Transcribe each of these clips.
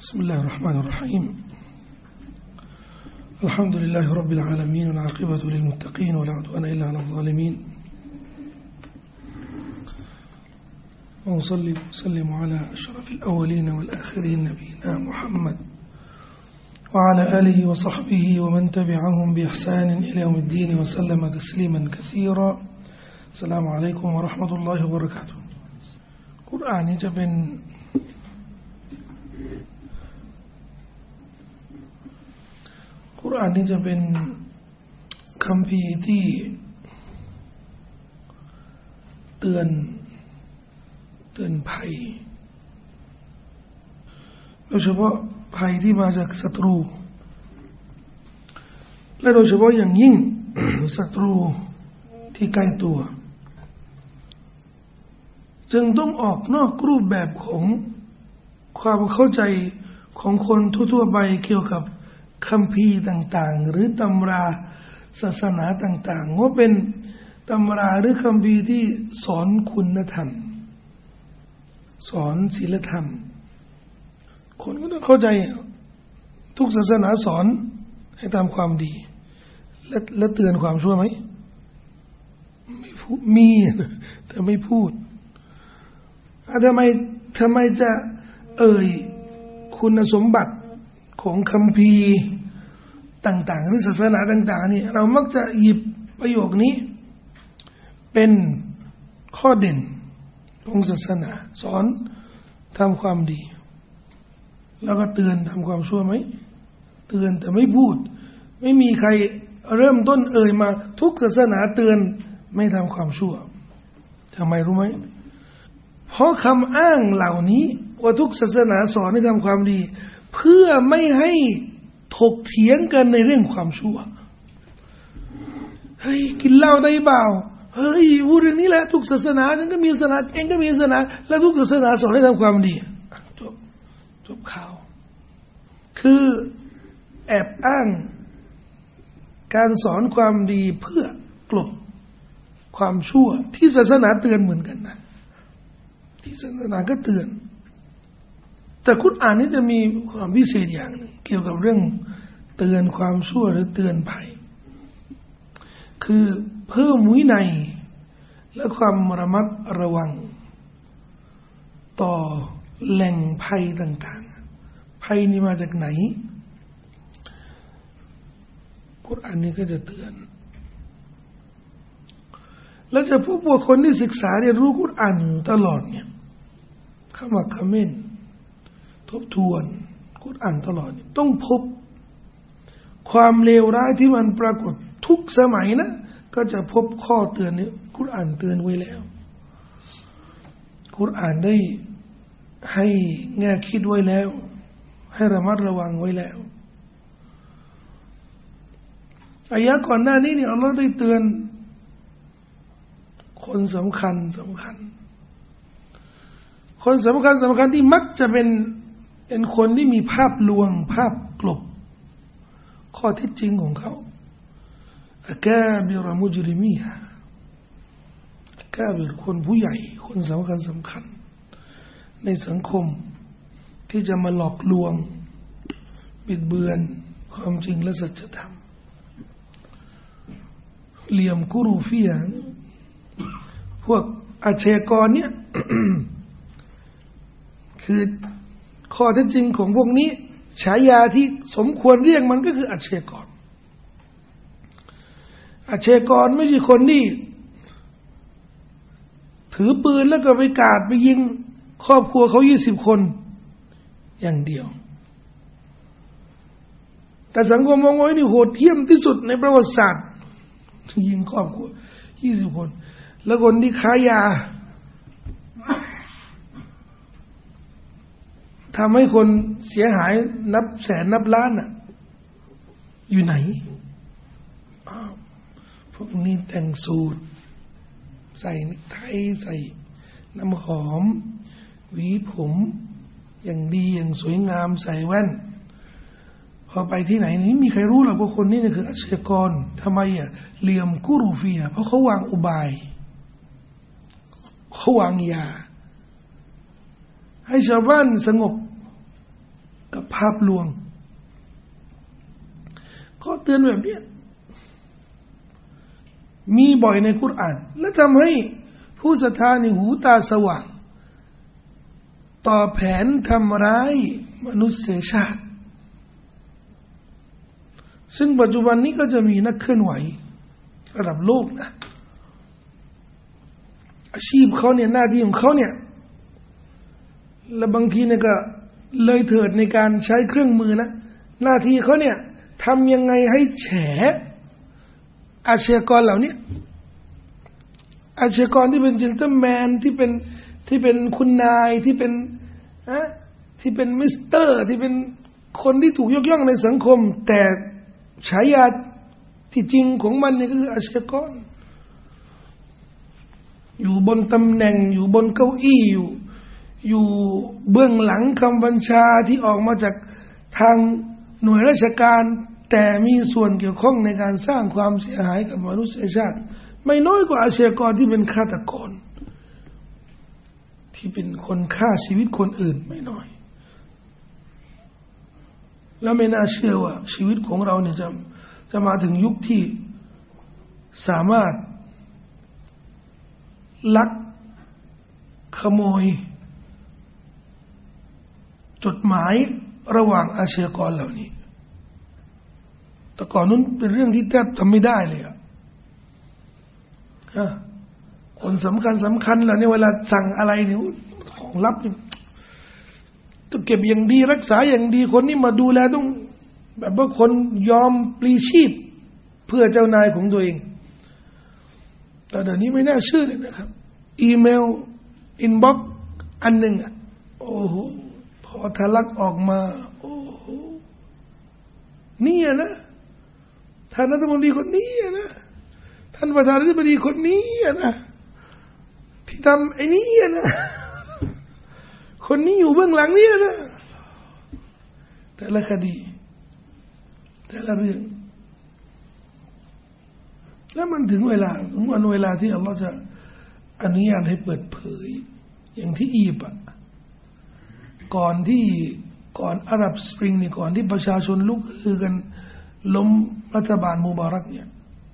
بسم الله الرحمن الرحيم الحمد لله رب العالمين والعاقبة للمتقين ولا عدوان إلا على الظالمين وأصلي وسلم على أشرف الأولين والآخرين نبينا محمد وعلى آله وصحبه ومن تبعهم بإحسان إلى يوم الدين وسلم تسليما كثيرا السلام عليكم ورحمة الله وبركاته القرآنจะเป็นกุรอานนี่จะเป็นคัมภีร์ที่เตือนภัยโดยเฉพาะภัยที่มาจากศัตรูและโดยเฉพาะอย่างยิ่ง ศัตรูที่ใกล้ตัวจึงต้องออกนอกรูปแบบของความเข้าใจของคนทั่วๆไปเกี่ยวกับคัมภีร์ต่างๆหรือตำราศาสนาต่างๆว่าเป็นตำราหรือคัมภีร์ที่สอนคุณธรรมสอนศีลธรรมคนก็ต้องเข้าใจทุกศาสนาสอนให้ทำความดีและเตือนความชั่วไหมไม่พูดมีแต่ไม่พูดทำไมจะคุณสมบัติของคัมภีร์ต่างๆหรือศาสนาต่างๆนี่เรามักจะหยิบประโยคนี้เป็นข้อเด่นของศาสนาสอนทำความดีแล้วก็เตือนทำความชั่วไหมเตือนแต่ไม่พูดไม่มีใครเริ่มต้นมาทุกศาสนาเตือนไม่ทำความชั่วทำไมรู้ไหมเพราะคำอ้างเหล่านี้ว่าทุกศาสนาสอนให้ทำความดีเพื่อไม่ให้ถกเถียงกันในเรื่องความชั่วเฮ้ยกินเหล้าได้เปล่าเฮ้ยพูดเรื่องนี้แหละทุกศาสนาฉันก็มีศาสนาเองก็มีศาสนาแล้วทุกศาสนาสอนให้ทำความดีจบข่าวคือแอบอ้างการสอนความดีเพื่อกลบความชั่วที่ศาสนาเตือนเหมือนกันนะที่ศาสนาก็เตือนแต่กุรอานนี่จะมีความพิเศษอย่างหนึ่งเกี่ยวกับเรื่องเตือนความชั่วหรือเตือนภัยคือเพิ่มวินัยและความระมัดระวังต่อแหล่งภัยต่างๆภัยนี้มาจากไหนกุรอานนี้ก็จะเตือนแล้วจะพบว่าคนที่ศึกษาเรียนรู้กุรอานอยู่ตลอดเนี่ยขมักเขม้นทบทวนกุรอานตลอดต้องพบความเลวร้ายที่มันปรากฏทุกสมัยนะก็จะพบข้อเตือนนี้กุรอานเตือนไว้แล้วกุรอานได้ให้แง่คิดไว้แล้วให้ระมัดระวังไว้แล้วอายะก่อนหน้านี้เนี่ยอัลเลาะห์ได้เตือนคนสำคัญคนสำคัญที่มักจะเป็นคนที่มีภาพลวงภาพกลบข้อเท็จจริงของเขาอักาบิรมุจริมีฮะอักาบิรคนผู้ใหญ่คนสำคัญในสังคมที่จะมาหลอกลวงบิดเบือนความจริงและสัจธรรมเหลี่ยมกุรูฟียะพวกอาชญากรเนี่ย คือข้อเท็จจริงของพวกนี้ฉายาที่สมควรเรียกมันก็คืออาชญากรไม่ใช่คนที่ถือปืนแล้วก็ไปกราดไปยิงครอบครัวเขา20 คนอย่างเดียวแต่สังคมมองว่านี่โหดเหี้ยมที่สุดในประวัติศาสตร์ยิงครอบครัว20 คนแล้วคนที่ค้ายาทำให้คนเสียหายนับแสนนับล้านอยู่ไหนพวกนี้แต่งสูทใส่เนคไทใส่น้ำหอมหวีผมอย่างดีอย่างสวยงามใส่แว่นพอไปที่ไหนนี่ไม่มีใครรู้หรอกว่าคนนี้คืออาชญากรทำไมเหลี่ยมกุรูฟียะเพราะเขาวางอุบายเขาวางยาให้ชาวบ้านสงบกับภาพลวงก็เตือนแบบนี้มีบ่อยในกุรอานและทำให้ผู้ศรัทธาในหูตาสว่างต่อแผนทำร้ายมนุษยชาติซึ่งปัจจุบันนี้ก็จะมีนักเคลื่อนไหวระดับโลกนะอาชีพเขาเนี่ยหน้าที่ของเขาเนี่ยและบางทีเนี่ยก็เลยเถิดในการใช้เครื่องมือนะหน้าที่เขาเนี่ยทำยังไงให้แฉอาชญากรเหล่านี้อาชญากรที่เป็นเจนเตอร์แมนที่เป็นคุณนายที่เป็นมิสเตอร์ที่เป็นคนที่ถูกยกย่องในสังคมแต่ฉายาที่จริงของมันเนี่ยก็คืออาชญากรอยู่บนตำแหน่งอยู่บนเก้าอี้อยู่เบื้องหลังคำบัญชาที่ออกมาจากทางหน่วยราชการแต่มีส่วนเกี่ยวข้องในการสร้างความเสียหายกับมนุษยชาติไม่น้อยกว่าอาชญากรที่เป็นฆาตกรที่เป็นคนฆ่าชีวิตคนอื่นไม่น้อยแล้วไม่น่าเชื่อว่าชีวิตของเราเนี่ยจะมาถึงยุคที่สามารถลักขโมยจดหมายระหว่างอาชญากรเหล่านี้แต่ก่อนนั้นเป็นเรื่องที่แทบทำไม่ได้เลยคนสำคัญเหล่านี้เวลาสั่งอะไรเนี่ยของลับเนี่ยต้องเก็บอย่างดีรักษาอย่างดีคนนี้มาดูแลต้องแบบว่าคนยอมปลีชีพเพื่อเจ้านายของตัวเองแต่เดี๋ยวนี้ไม่น่าเชื่อเลยนะครับอีเมลอินบ็อกซ์อันหนึ่งโอ้โหพอทะลักออกมาโอ้โหนี่นะท่านรัฐมนตรีคนนี้นะท่านประธานาธิบดีคนนี้นะที่ทำไอ้นี่นะคนนี้อยู่เบื้องหลังนี่นะแต่ละคดีแต่ละเรื่องแล้วมันถึงเวลาที่อัลลอฮฺจะอนุญาตให้เปิดเผยอย่างที่อียิปต์ก่อนอาหรับสปริงนี่ก่อนที่ประชาชนลุกฮือกันล้มรัฐบาลมุบารักเนี่ย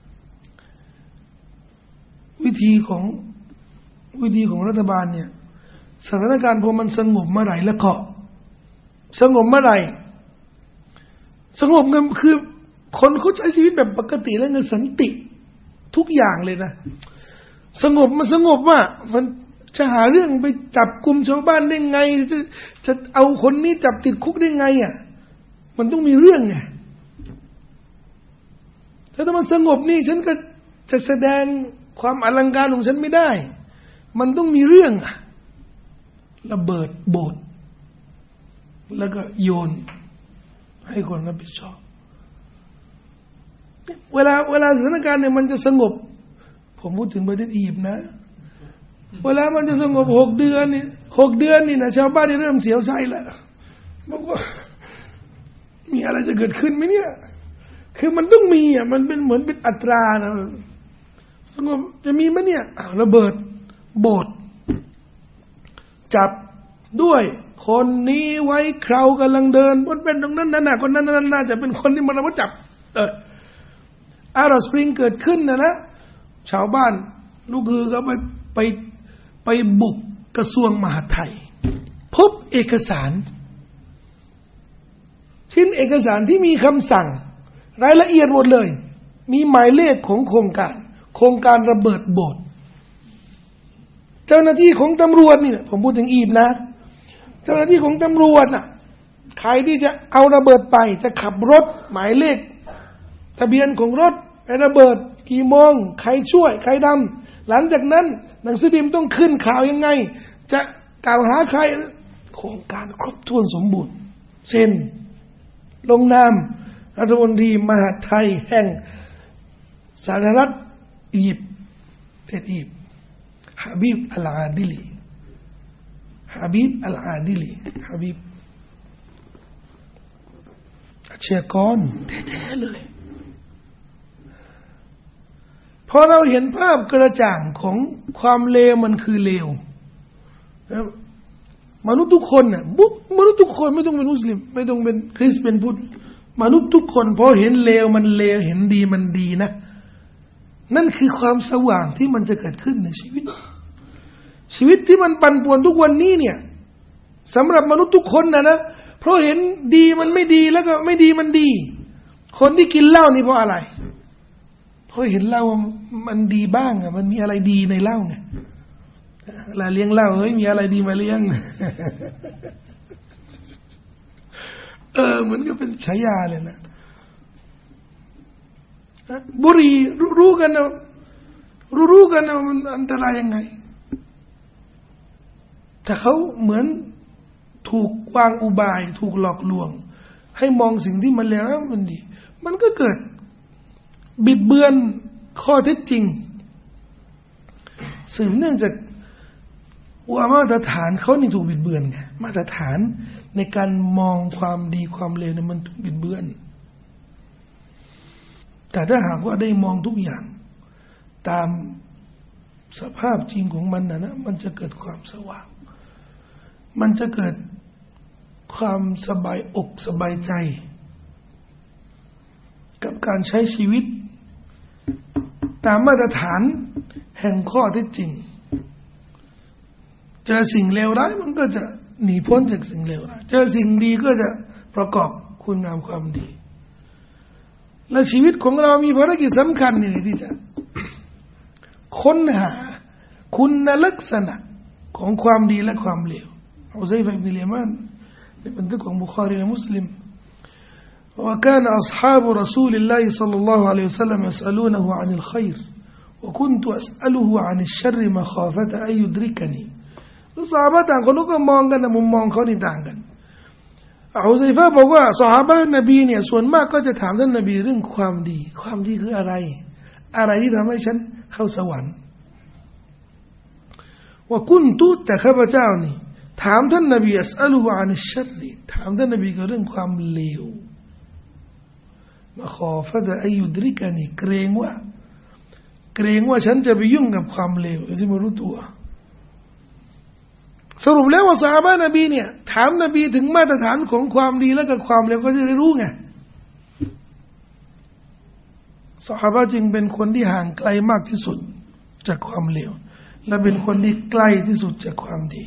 วิธีของรัฐบาลเนี่ยสถานการณ์พอมันสงบเมื่อไหร่แล้วก็สงบเมื่อไหร่สงบเงินคือคนเขาใช้ชีวิตแบบปกติแล้วเงินสันติทุกอย่างเลยนะสงบว่ามันจะหาเรื่องไปจับกุมชาวบ้านได้ไงจะเอาคนนี้จับติดคุกได้ไงมันต้องมีเรื่องไงถ้ามันสงบนี่ฉันก็จะแสดงความอลังการของฉันไม่ได้มันต้องมีเรื่องระเบิดโบสถ์แล้วก็โยนให้คนรับผิดชอบเวลาสถานการณ์เนี่ยมันจะสงบผมพูดถึงประเทศอียิปต์นะเวลามันจะสงบ6 เดือนนี่นะชาวบ้านนี่เริ่มเสียวไส้แล้วบอกว่ามีอะไรจะเกิดขึ้นไหมเนี่ยคือมันต้องมีมันเป็นเหมือนเป็นอัตรานะสงบจะมีไหมเนี่ยระเบิดโบสถ์จับด้วยคนนี้ไว้เคราวกำลังเดินบนเป็นตรงนั้นนั่นน่ะคนนั้นน่าจะเป็นคนที่มันมาจับอาราสปริงเกิดขึ้นนะชาวบ้านลูกคือก็ไปบุกกระทรวงมหาดไทยพบเอกสารชิ้นเอกสารที่มีคำสั่งรายละเอียดหมดเลยมีหมายเลขของโครงการระเบิดโบสถ์เจ้าหน้าที่ของตำรวจนี่ผมพูดถึงอียิปต์นะเจ้าหน้าที่ของตำรวจใครที่จะเอาระเบิดไปจะขับรถหมายเลขทะเบียนของรถไประเบิดกี่โมงใครช่วยใครทำหลังจากนั้นหนังสือพิมพ์ต้องขึ้นข่าวยังไงจะกล่าวหาใครโครงการครบถ้วนสมบูรณ์เซ็นลงนามรัฐมนตรีมหาดไทยแห่งสาธารณรัฐอียิปต์ประเทศอียิปต์ฮาบิบอัลอาดิลีฮาบิบอาชญากรแท้ๆเลยพอเราเห็นภาพกระจ่างของความเลวมันคือเลวมนุษย์ทุกคนน่ะมนุษย์ทุกคนไม่ต้องเป็นมุสลิมไม่ต้องเป็นคริสต์เป็นพุทธมนุษย์ทุกคนพอเห็นเลวมันเลวเห็นดีมันดีนะนั่นคือความสว่างที่มันจะเกิดขึ้นในชีวิตที่มันปั่นป่วนทุกวันนี้เนี่ยสำหรับมนุษย์ทุกคนนะเพราะเห็นดีมันไม่ดีแล้วก็ไม่ดีมันดีคนที่กินเหล้านี่เพราะอะไรเพราะเห็นเหล้ามันดีบ้างอ่ะมันมีอะไรดีในเหล้าไงเวลาเลี้ยงเหล้าเฮ้ยมีอะไรดีมาเลี้ยงเหมือนกับเป็นฉายาเลยนะบุหรี่รู้กันนะมันอันตรายยังไงแต่เขาเหมือนถูกวางอุบายถูกหลอกลวงให้มองสิ่งที่มันเลวมันดีมันก็เกิดบิดเบือนข้อเท็จจริงสืบเนื่องจากว่ามาตรฐานเขานี่ถูกบิดเบือนไงมาตรฐานในการมองความดีความเลวเนี่ยมันถูกบิดเบือนแต่ถ้าหากว่าได้มองทุกอย่างตามสภาพจริงของมันนะมันจะเกิดความสว่างมันจะเกิดความสบายอกสบายใจกับการใช้ชีวิตตามมาตรฐานแห่งข้อเท็จจริงเจอสิ่งเลวร้ายมันก็จะหนีพ้นจากสิ่งเลวร้ายเจอสิ่งดีก็จะประกอบคุณงามความดีและชีวิตของเรามีภารกิจสำคัญนี่ที่จะค้นหาคุณลักษณะของความดีและความเลวอุซัยฟะอิบนุลยามานในบันทึกของบุคอรีและมุสลิมوكان أصحاب رسول الله صلى الله عليه وسلم يسألونه عن الخير وكنت أسأله عن الشر مخافة أن يدركني ซอฮาบะห์ต่างคนก็มองกันนะมุมมองเขานี่ต่างกันอุซัยฟะห์บอกว่าซอฮาบะห์นบีเนี่ยส่วนมากก็จะถามท่านนบีเรื่องความดีคืออะไรที่ทำให้ฉันเข้าสวรรค์ว่ากุนตุแต่ข้าพเจ้านี่ถามท่านนบีอัสอัลุฮุอานิชชัรริถามท่านนบีเรื่องความเลวมาขอฟะดะอายุดริกานี่เกรงว่าฉันจะไปยุ่งกับความเลวที่ไม่รู้ตัวสรุปแล้วว่าซอฮาบะห์นบีเนี่ยถามนบีถึงมาตรฐานของความดีและกับความเลวก็จะได้รู้ไงซอฮาบะห์จึงเป็นคนที่ห่างไกลมากที่สุดจากความเลวและเป็นคนที่ใกล้ที่สุดจากความดี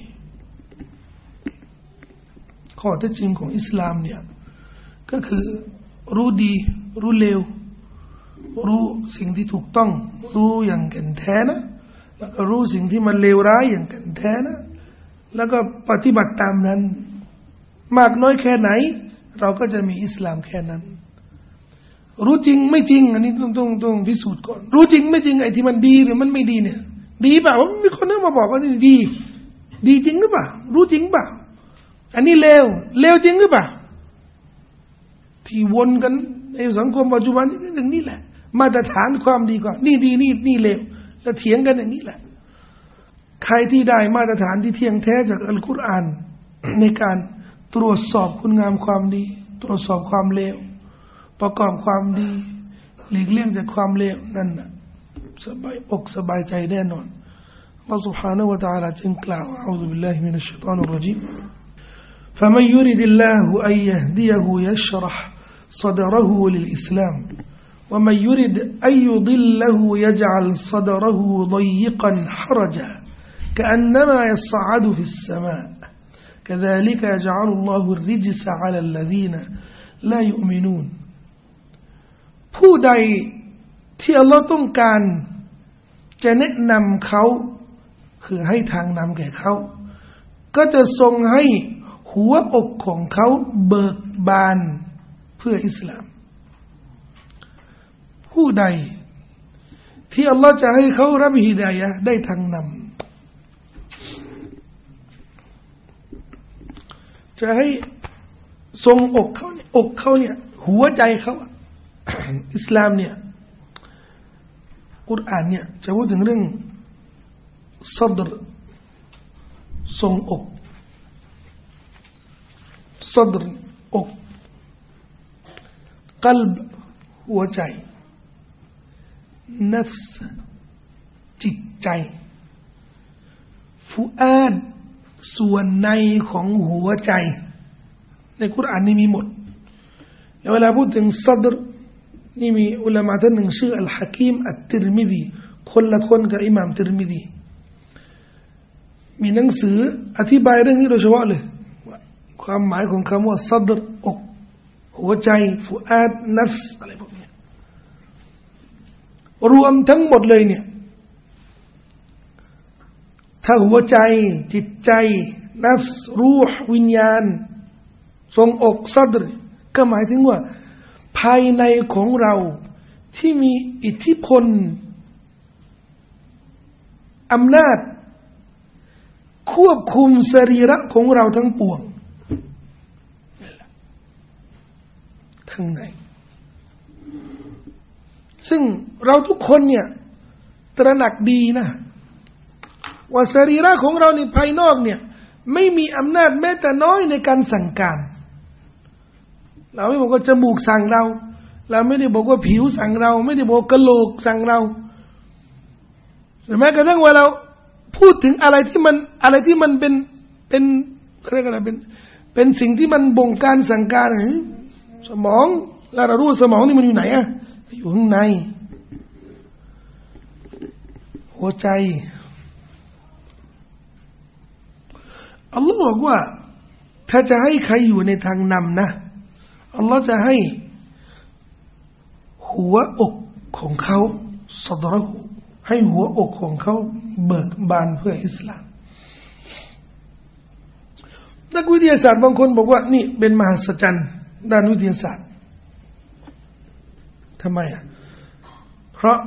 ข้อเท็จจริงของอิสลามเนี่ยก็คือรู้ดีรู้เลวรู้สิ่งที่ถูกต้องรู้อย่างแก่นแท้นะแล้วก็รู้สิ่งที่มันเลวร้ายอย่างแก่นแท้นะแล้วก็ปฏิบัติตามนั้นมากน้อยแค่ไหนเราก็จะมีอิสลามแค่นั้นรู้จริงไม่จริงอันนี้ต้องพิสูจน์ก่อนรู้จริงไม่จริงไอ้ที่มันดีหรือมันไม่ดีเนี่ยดีเปล่ามีคนนึงมาบอกว่านี่ดีจริงหรือเปล่ารู้จริงเปล่าอันนี้เลวจริงหรือเปล่าที่วนกันในสังคมปัจจุบันนี่อย่างนี้แหละมาตรฐานความดีก่อนนี่ดีนี่เลวแล้วเถียงกันอย่างนี้แหละใครที่ได้มาตรฐานที่เที่ยงแท้จากอัลกุรอานในการตรวจสอบคุณงามความดีตรวจสอบความเลวประกอบความดีหลีกเลี่ยงจากความเลวนั่นน่ะสบายอกสบายใจแน่นอนอัลลอฮฺ سبحانه และ تعالى จึงกล่าวอะอูซุบิลลาฮิมินัชชัยฏอนิรเราะญีม فمن يرد الله أن يهديه يشرح صدره للإسلام ومن يرد أن يضله يجعل صدره ضيقا حرجا كأنما يصعد في السماء كذلك يجعل الله الرجس على الذين لا يؤمنون ผู้ใดที่อัลลอฮ์ต้องการจะแนะนำเขาคือให้ทางนำแก่เขาก็จะทรงให้หัวอกของเขาเบิกบานเพื่ออิสลามผู้ใดที่อัลลอฮ์จะให้เขารับฮิดายะห์ได้ทางนำจะให้ทรงอกเขาเนี่ยหัวใจเขาอิสลามเนี่ยกุรอานเนี่ยจะพูดถึงเรื่องซัดรทรงอกซัดรอกกัลบหัวใจนัฟส์จิตใจฟุอาดส่วนในของหัวใจในกุรอานนี่มีหมดแล้วเวลาพูดถึงซัดรนี่มีอุลามะท่านหนึ่งชื่ออัลฮะกีมอัตติรมิซีคนละคนกับอิหม่ามติรมิซีมีหนังสืออธิบายเรื่องนี้โดยเฉพาะเลยความหมายของคำว่าซัดรอกหัวใจฟุอาดนัฟส์อะไรพวกนี้รวมทั้งหมดเลยเนี่ยถ้าหัวใจจิตใจนัฟส์รูห์วิญญาณทรงอกซัดรก็หมายถึงว่าภายในของเราที่มีอิทธิพลอำนาจควบคุมสรีระของเราทั้งปวงข้างในซึ่งเราทุกคนเนี่ยตระหนักดีนะว่าสรีระของเราในภายนอกเนี่ยไม่มีอำนาจแม้แต่น้อยในการสั่งการเราไม่บอกว่าจมูกสั่งเราไม่ได้บอกว่าผิวสั่งเราไม่ได้บอกกะโหลกสั่งเราหรือแม้กระทั่งว่าเราพูดถึงอะไรที่มันเป็นเรียกอะไรเป็นสิ่งที่มันบงการสั่งการสมองแล้วเรารู้สมองนี่มันอยู่ไหนอะอยู่ข้างในหัวใจอัลลอฮ์บอกว่าถ้าจะให้ใครอยู่ในทางนำนะอัลลอฮ์จะให้หัวอกของเขาซอดเราะห์ให้หัวอกของเขาเบิกบานเพื่ออิสลามนักวิทยาศาสตร์บางคนบอกว่านี่เป็นมหัศจรรย์ด้านวิทยาศาสตร์ทำไมอ่ะเพราะ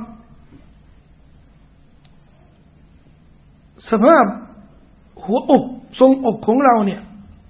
สภาพหัวอกทรงอกของเราเนี่ย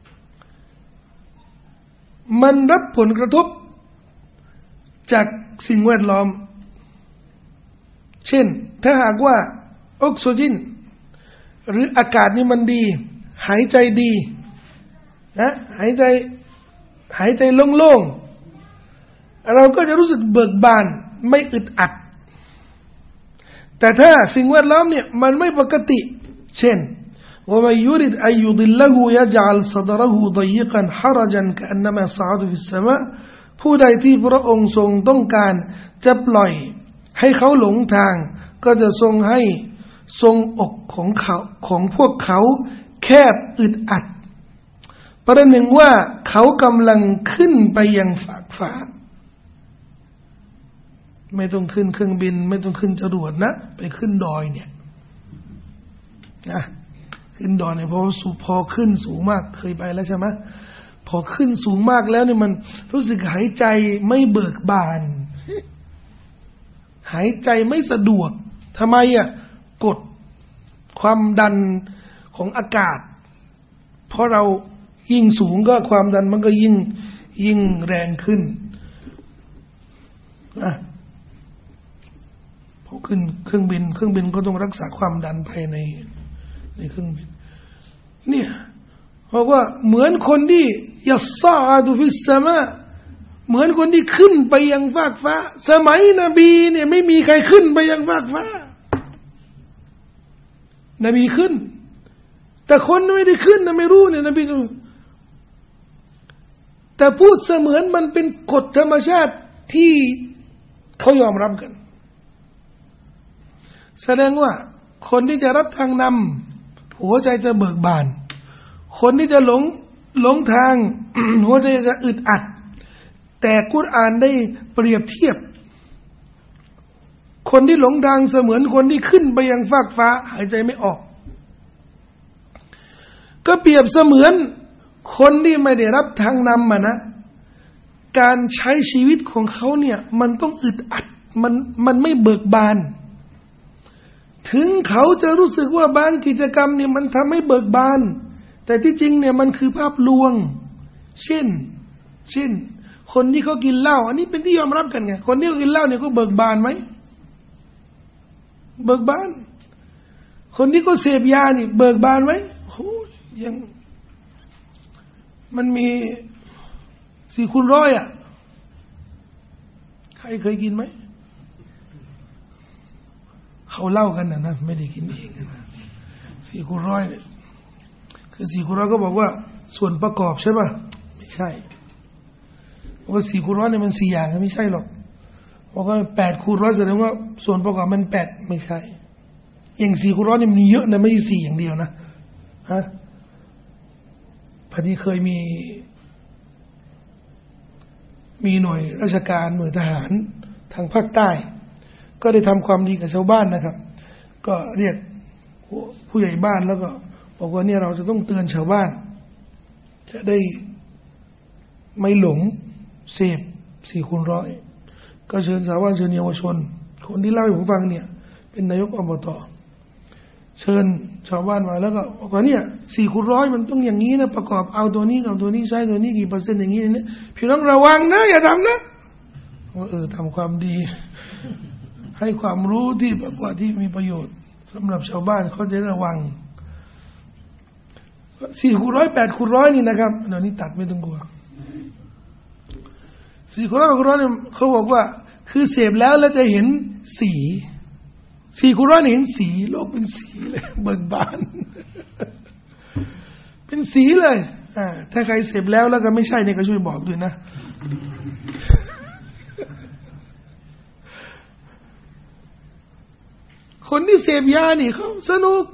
มันรับผลกระทบจากสิ่งแวดล้อมเช่นถ้าหากว่าออกซิเจนหรืออากาศนี่มันดีหายใจดีนะหายใจโล่งๆเราก็จะรู้สึกเบิกบานไม่อึดอัดแต่ถ้าสิ่งแวดล้อมเนี่ยมันไม่ปกติเช่นومن يرد أن يضله يجعل صدره ضيقا حرجا كأنما يصعد في السماء ผู้ใดที่พระองค์ทรงต้องการจะปล่อยให้เขาหลงทางก็จะทรงให้ทรงอกของพวกเขาแคบอึดอัดประหนึ่งว่าเขากำลังขึ้นไปยังฟากฟ้าไม่ต้องขึ้นเครื่องบินไม่ต้องขึ้นจรวดนะไปขึ้นดอยเนี่ยนะขึ้นดอยเนี่ยพอขึ้นสูงมากเคยไปแล้วใช่ไหมพอขึ้นสูงมากแล้วเนี่ยมันรู้สึกหายใจไม่เบิกบานหายใจไม่สะดวกทำไมอ่ะกดความดันของอากาศเพราะเรายิ่งสูงก็ความดันมันก็ยิ่งแรงขึ้นพอขึ้นเครื่องบินก็ต้องรักษาความดันภายในเครื่องบินเนี่ยเพราะว่าเหมือนคนที่ยัสซาดุฟิสสมาเหมือนคนที่ขึ้นไปยังฟากฟ้าสมัยนบีเนี่ยไม่มีใครขึ้นไปยังฟากฟ้านบีขึ้นแต่คนไม่ได้ขึ้นนะไม่รู้เนี่ยนบีแต่พูดเสมือนมันเป็นกฎธรรมชาติที่เขายอมรับกันแสดงว่าคนที่จะรับทางนำหัวใจจะเบิกบานคนที่จะหลงทาง หัวใจจะอึดอัดแต่กุรอานได้เปรียบเทียบคนที่หลงทางเสมือนคนที่ขึ้นไปยังฟากฟ้าหายใจไม่ออกก็เปรียบเสมือนคนที่ไม่ได้รับทางนำนะการใช้ชีวิตของเขาเนี่ยมันต้องอึดอัดมันไม่เบิกบานถึงเขาจะรู้สึกว่าบางกิจกรรมเนี่ยมันทำให้เบิกบานแต่ที่จริงเนี่ยมันคือภาพลวงเช่นคนที่เขากินเหล้าอันนี้เป็นที่ยอมรับกันไงคนที่เขากินเหล้าเนี่ยก็เบิกบานไหมเบิกบานคนที่เขาเสพยานี่เบิกบานไหมโอ้ยังมันมี4 คูณ 100อ่ะใครเคยกินไหมเขาเล่ากันนะไม่ได้กินเองนะ4 คูณ 100เนี่ยเคคือ4คูณร้อยก็บอกว่าส่วนประกอบใช่ป่ะไม่ใช่ว่า4คูณร้อยเนี่ยมัน4อย่างไม่ใช่หรอกบอกว่า8คูณร้อยแสดงว่าส่วนประกอบมัน8ไม่ใช่อย่าง4คูณร้อยเนี่ยมันเยอะนะไม่ใช่4อย่างเดียวนะฮะพอดีเคยมีหน่วยราชการหน่วยทหารทางภาคใต้ก็ได้ทำความดีกับชาวบ้านนะครับก็เรียกผู้ใหญ่บ้านแล้วก็บอกว่าเนี่ยเราจะต้องเตือนชาวบ้านจะได้ไม่หลงเสพ4คูณร้อยก็เชิญชาวบ้านเชิญเยาวชนคนที่เล่าให้ผมฟังเนี่ยเป็นนายกอบต.เชิญชาวบ้านมาแล้วก็บอกว่าเนี่ย4คูณร้อยมันต้องอย่างนี้นะประกอบเอาตัวนี้กับตัวนี้ใช้ตัวนี้กี่เปอร์เซ็นต์อย่างนี้เนี่ยพี่น้องระวังนะอย่าทำนะว่าทำความดีให้ความรู้ที่แบบว่าที่มีประโยชน์สำหรับชาวบ้านเขาจะระวัง4คูณร้อย8คูณร้อยนี่นะครับเดี๋ยวนี้ตัดไม่ต้องกลัว4คูณร้อย8คูณร้อยเนี่ยเขาบอกว่าคือเสพแล้วจะเห็นสี4คูณร้อยเห็นสีโลกเป็นสีเลยเบิกบานเป็นสีเลยถ้าใครเสพแล้วก็ไม่ใช่เนี่ยก็ช่วยบอกด้วยนะคนที่เสพยานี่เขาสนุก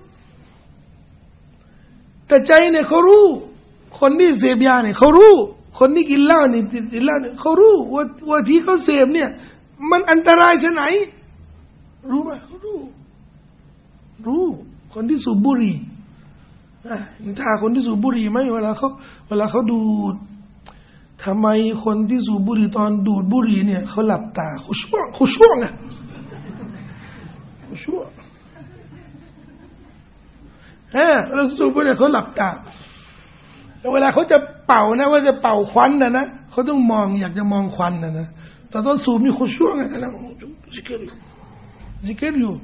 แต่ใจเนี่ยเขารู้คนที่เสพยาเนี่ยเขารู้คนที่กินเหล้านี่กินเหล้าเนี่ยเขารู้ว่าที่เขาเสพเนี่ยมันอันตรายชะไหนรู้ไหมเขารู้คนที่สูบบุหรี่ถ้าคนที่สูบบุหรี่ไหมเวลาเขาดูดทำไมคนที่สูบบุหรี่ตอนดูดบุหรี่เนี่ยเขาหลับตาเขาช่วงเขาช่วงเราสูบบุหรี่เขาหลับตาแล้วเวลาเขาจะเป่านะว่าจะเป่าควันนะเขาต้องมองอยากจะมองควันนะแต่ตอนสูบนี่เขาช่วงกำลังซิกเกอร์อยู่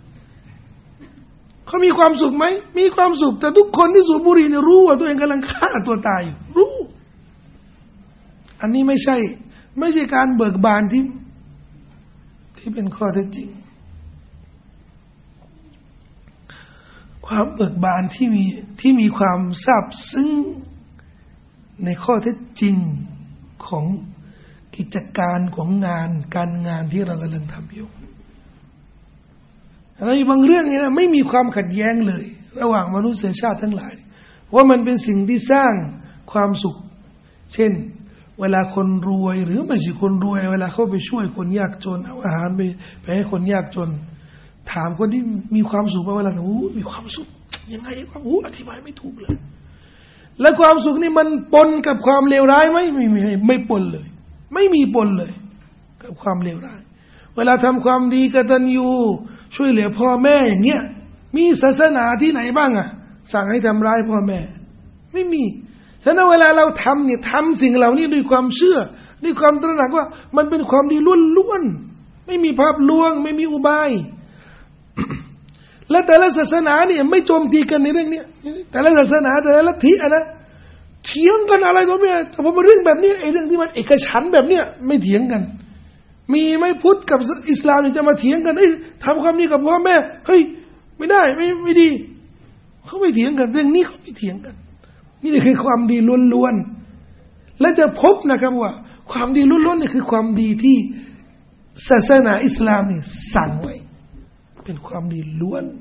เขามีความสุขไหมมีความสุขแต่ทุกคนที่สูบบุหรี่เนี่ยรู้ว่าตัวเองกำลังฆ่าตัวตายรู้อันนี้ไม่ใช่การเบิกบานที่เป็นข้อเท็จจริงความเบิกบานที่มีความซาบซึ้งในข้อเท็จจริงของกิจการของการงานที่เรากำลังทำอยู่ในบางเรื่องนี้นะไม่มีความขัดแย้งเลยระหว่างมนุษยชาติทั้งหลายว่ามันเป็นสิ่งที่สร้างความสุขเช่นเวลาคนรวยหรือไม่ใช่คนรวยเวลาเขาไปช่วยคนยากจนเอาอาหารไปให้คนยากจนถามคนที่มีความสุขเวลามีความสุขยังไงอธิบายไม่ถูกเลยและความสุขนี่มันปนกับความเลวร้ายไหมไม่ปนเลยไม่มีปนเลยกับความเลวร้ายเวลาทำความดีกตัญญูช่วยเหลือพ่อแม่อย่างเงี้ยมีศาสนาที่ไหนบ้างสั่งให้ทำร้ายพ่อแม่ไม่มีฉะนั้นเวลาเราทำเนี่ยทำสิ่งเหล่านี้ด้วยความเชื่อด้วยความตระหนักว่ามันเป็นความดีล้วนๆไม่มีภาพลวงไม่มีอุบาย และแต่ละศาสนาเนี่ยไม่โจมตีกันในเรื่องนี้แต่ละศาสนาแต่ละลัทธินะเถียงกันอะไรก็ไม่ได้แต่พอมาเรื่องแบบนี้ไอ้เรื่องที่มันเอกฉันท์แบบเนี้ยไม่เถียงกันมีไหมพุทธกับอิสลามเนี่ยจะมาเถียงกันทำความดีกับพ่อแม่เฮ้ยไม่ได้ไม่ดีเขาไม่เถียงกันเรื่องนี้เขาไม่เถียงกันนี่คือความดีล้วนๆและจะพบนะครับว่าความดีล้วนๆนี่คือความดีที่ศาสนาอิสลามนี่สั่งไว้เป็นความดีล้วน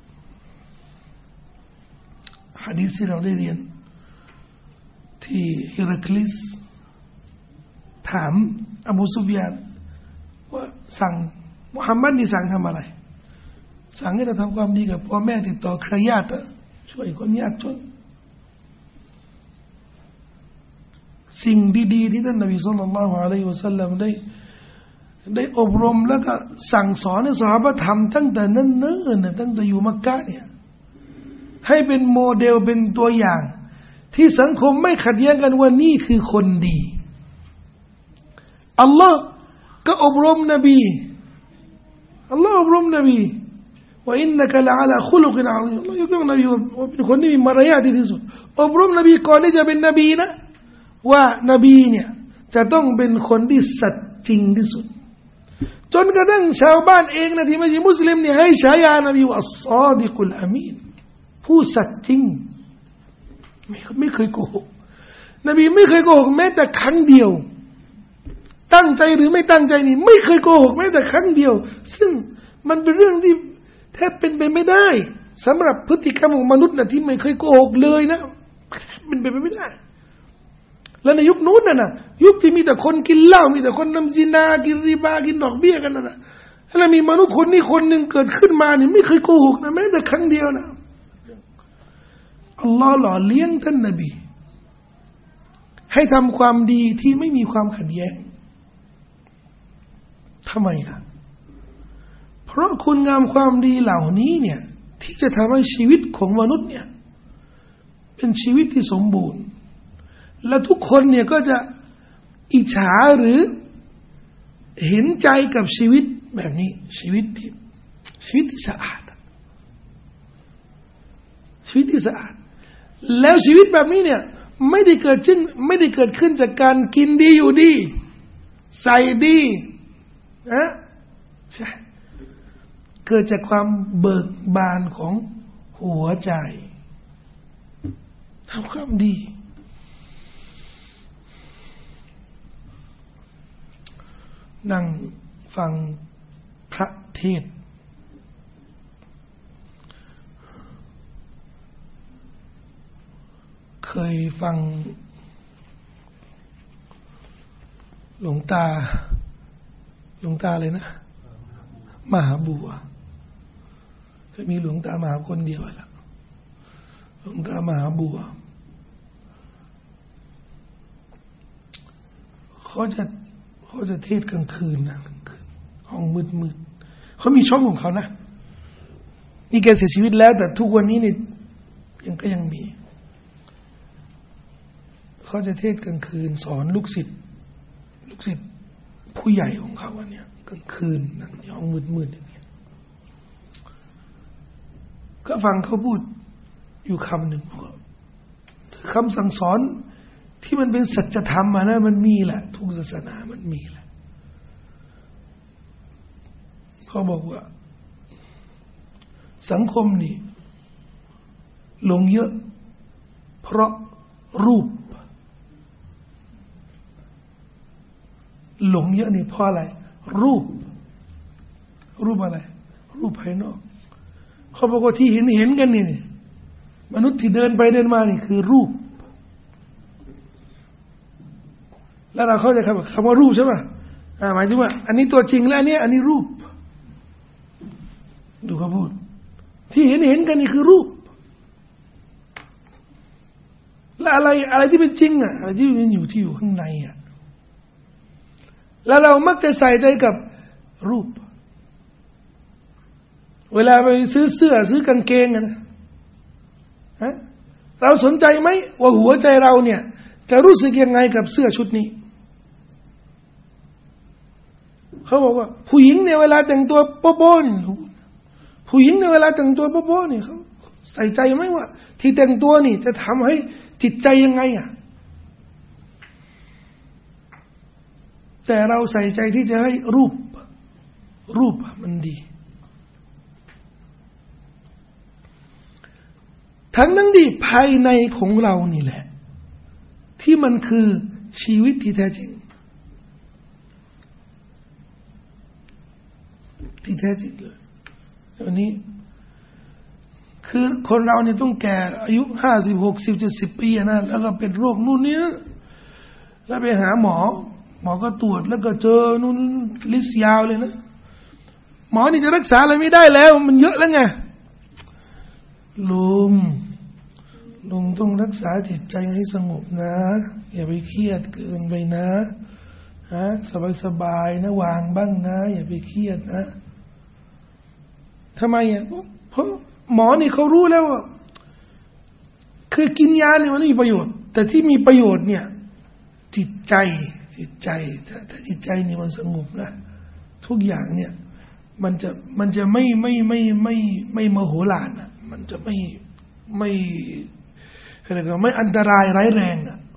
หะดีษที่เราได้เรียนที่ฮิรัคลิสถามอบูซุฟยานว่าสั่งมุฮัมมัดนี่สั่งทำอะไรสั่งให้เราทำความดีกับพ่อแม่ติดต่อเครือญาติช่วยคนยากจนสิ่งดีๆที่ท่านนบีศ็อลลัลลอฮุอะลัยฮิวะซัลลัมได้อบรมแล้วก็สั่งสอนให้ซอฮาบะห์ทำตั้งแต่เนิ่นๆตั้งแต่อยู่มักกะฮ์เนี่ยให้เป็นโมเดลเป็นตัวอย่างที่สังคมไม่ขัดแย้งกันว่านี่คือคนดีอัลลอฮ์ก็อบรมนบีอัลลอฮ์อบรมนบีว่าอินนะกะละอะลาคุลุกินอะซีมอัลลอฮ์ยกย่องนบีว่าเป็นคนที่มีมารยาทที่สุดอบรมนบีก่อนที่จะเป็นนบีนะว่านบีเนี่ยจะต้องเป็นคนที่สัตย์จริงที่สุดจนกระทั่งชาวบ้านเองนะที่ไม่ใช่มุสลิมเนี่ยให้ฉายานบีว่าอัศศอดิกุลอามีนผู้สัตย์จริงไม่เคยโกหกนบีไม่เคยโกหกแม้แต่ครั้งเดียวตั้งใจหรือไม่ตั้งใจนี่ไม่เคยโกหกแม้แต่ครั้งเดียวซึ่งมันเป็นเรื่องที่แทบเป็นไปไม่ได้สำหรับพฤติกรรมของมนุษย์นะที่ไม่เคยโกหกเลยนะเป็นไปไม่ได้แล้วในยุคนู้นน่ะยุคที่มีแต่คนกินเหล้ามีแต่คนทำซินากินริบากินดอกเบี้ยกันน่ะแล้วมีมนุษย์คนนี้คนหนึ่งเกิดขึ้นมาเนี่ยไม่เคยโกหกนะแม้แต่ครั้งเดียวนะอัลลอฮ์หล่อเลี้ยงท่านนบีให้ทำความดีที่ไม่มีความขัดแย้งทำไมล่ะเพราะคุณงามความดีเหล่านี้เนี่ยที่จะทำให้ชีวิตของมนุษย์เนี่ยเป็นชีวิตที่สมบูรณ์และทุกคนเนี่ยก็จะอิจฉาหรือเห็นใจกับชีวิตแบบนี้ชีวิตที่สะอาดชีวิตที่สะอาดแล้วชีวิตแบบนี้เนี่ยไม่ได้เกิดขึ้นจากการกินดีอยู่ดีใส่ดีนะใช่เกิดจากความเบิกบานของหัวใจทำความดีนั่งฟังพระเทศน์เคยฟังหลวงตาเลยนะมหาบัวจะมีหลวงตามหาคนเดียวแหละหลวงตามหาบัวเขาจะเทศกลางคืนนะกลางคืนห้องมืดเขามีช่องของเขานะนี่แกเสียชีวิตแล้วแต่ทุกวันนี้นี่ยังมีเขาจะเทศกลางคืนสอนลูกศิษย์ผู้ใหญ่ของเขาวันนี้กลางคืนนั่งในห้องมืดอย่างนี้ก็ฟังเขาพูดอยู่คำหนึ่งคำสั่งสอนที่มันเป็นสัจธรรมนะมันมีแหละทุกศาสนามันมีแหละเขาบอกว่าสังคมนี่หลงเยอะเพราะรูปหลงเยอะนี่เพราะอะไรรูปอะไรรูปภายนอกเขาบอกว่าที่เห็นกันนี่มนุษย์ที่เดินไปเดินมานี่คือรูปแล้วเราเข้าใจคำว่ารูปใช่ป่ะหมายถึงว่าอันนี้ตัวจริงแล้วอันนี้รูปดูเขาพูดที่เห็นกันนี่คือรูปแล้วอะไรที่เป็นจริงอะไรที่มันอยู่ข้างในแล้วเรามักจะใส่ใจกับรูปเวลาไปซื้อเสื้อซื้อกางเกงนะเราสนใจไหมว่าหัวใจเราเนี่ยจะรู้สึกยังไงกับเสื้อชุดนี้เขาบอกว่าผู้หญิงเนี่ยเวลาแต่งตัวโป๊ะๆนี่ผู้หญิงในเวลาแต่งตัวโป๊ะๆนี่เขาใส่ใจไหมว่าที่แต่งตัวนี่จะทำให้จิตใจยังไงแต่เราใส่ใจที่จะให้รูปมันดีทั้งที่ภายในของเรานี่แหละที่มันคือชีวิตที่แท้จริงเลยวันนี้คือคนเราเนี่ยต้องแก่อายุ50 60 70 ปีนะแล้วก็เป็นโรคนู่นนี่แล้วไปหาหมอก็ตรวจแล้วก็เจอนู่นลิสต์ยาวเลยนะหมอนี่จะรักษาอะไรไม่ได้แล้วมันเยอะแล้วไงลุงต้องรักษาจิตใจให้สงบนะอย่าไปเครียดเกินไปนะสบายนะวางบ้างนะอย่าไปเครียดนะทำไมเพราะหมอนี่เขารู้แล้วว่าคือกินยาเนี่ยมันไม่มีประโยชน์แต่ที่มีประโยชน์เนี่ยจิตใจถ้าจิตใจนี่มันสงบนะทุกอย่างเนี่ยมันจะไม่มโหฬารนะมันจะไม่อะไรก็ไม่อันตรายร้ายแรง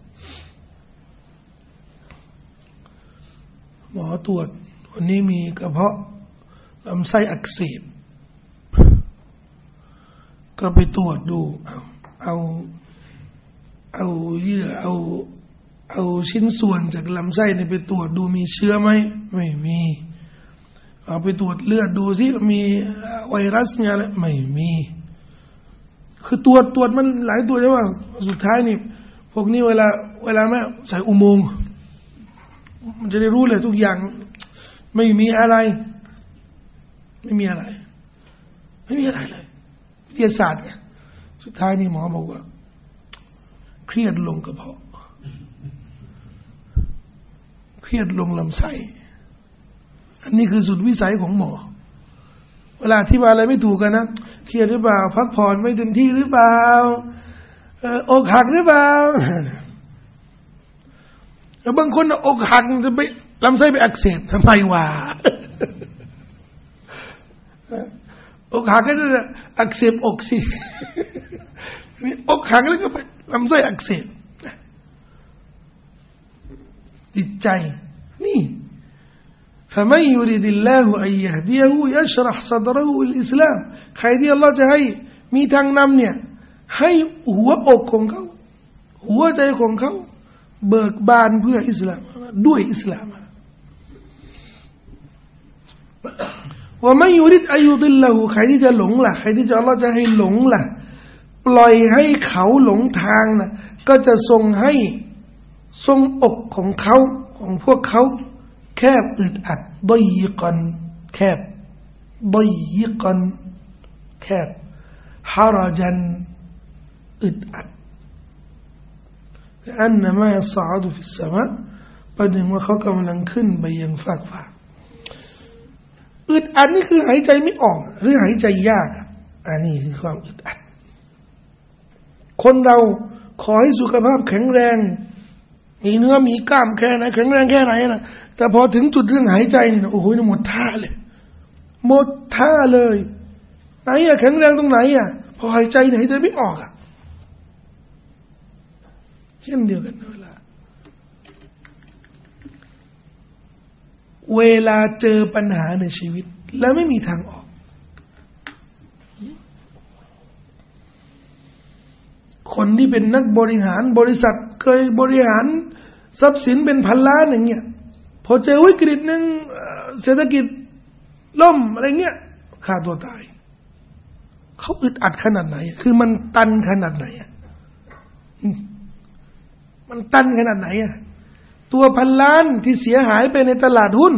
หมอตรวจวันนี้มีกระเพาะลำไส้อักเสบก็ไปตรวจดูเอาเอาเยื่อเอาชิ้นส่วนจากลำไส้เนี่ยไปตรวจดูมีเชื้อไหมไม่มีเอาไปตรวจเลือดดูสิมีไวรัสมีอะไรไม่มีคือตรวจมันหลายตัวใช่ไหมสุดท้ายนี่พวกนี้เวลาแม่ใส่อุโมงค์มันจะได้รู้เลยทุกอย่างไม่มีอะไรเลยวิทยาศาสตร์เนี่ยสุดท้ายนี่หมอบอกว่าเครียดลงกระเพาะเครียดลงลำไส้อันนี้คือสุดวิสัยของหมอเวลาที่ว่าอะไรไม่ถูกกันนะเครียดหรือเปล่าพักผ่อนไม่เต็มที่หรือเปล่าอกหักหรือเปล่าแล้วบางคนอกหักจะไปลำไส้ไปอักเสบทำไมวะอกหักก็จะอักเสบอกสินี่อกหักแล้วก็ไปลำไส้อักเสบจิตใจนี่فمن يريد الله أن يهديه يشرح صدره للإسلام ใครที่อัลลอฮ์จะให้มีทางนำเนี่ยให้หัวอกของเขาหัวใจของเขาเบิกบานเพื่ออิสลามด้วยอิสลามว่าไม่ยุริดอายุดิลละหูใครที่จะหลงล่ะใครที่จะอัลลอฮ์จะให้หลงล่ะปล่อยให้เขาหลงทางนะก็จะทรงให้ทรงอกของเขาของพวกเขาแคบอึดอัดดอยกันแคบดอยกันแคบฮาราจันอึดอัดอันนั้นมาสาดุฟิสสมาประเด็นว่าเขากำลังขึ้นไปยังฟากฟ้าอึดอัดนี่คือหายใจไม่ออกหรือหายใจยากอันนี้คือความอึดอัดคนเราขอให้สุขภาพแข็งแรงมีเนื้อมีกล้ามแค่ไหนแข็งแรงแค่ไหนนะแต่พอถึงจุดเรื่องหายใจเนี่ยโอ้โหหมดท่าเลยหมดท่าเลยไหนอะแข็งแรงตรงไหนอะพอหายใจเนี่ยหายใจไม่ออกอะเช่นเดียวกันเวลาเจอปัญหาในชีวิตแล้วไม่มีทางออกคนที่เป็นนักบริหารบริษัทเคยบริหารทรัพย์สินเป็นพันล้านอย่างเงี้ยพอเจอวิกฤตนึงเศรษฐกิจล่มอะไรเงี้ยฆ่าตัวตายเขาอึดอัดขนาดไหนคือมันตันขนาดไหนมันตันขนาดไหนตัวพันล้านที่เสียหายไปในตลาดหุ้น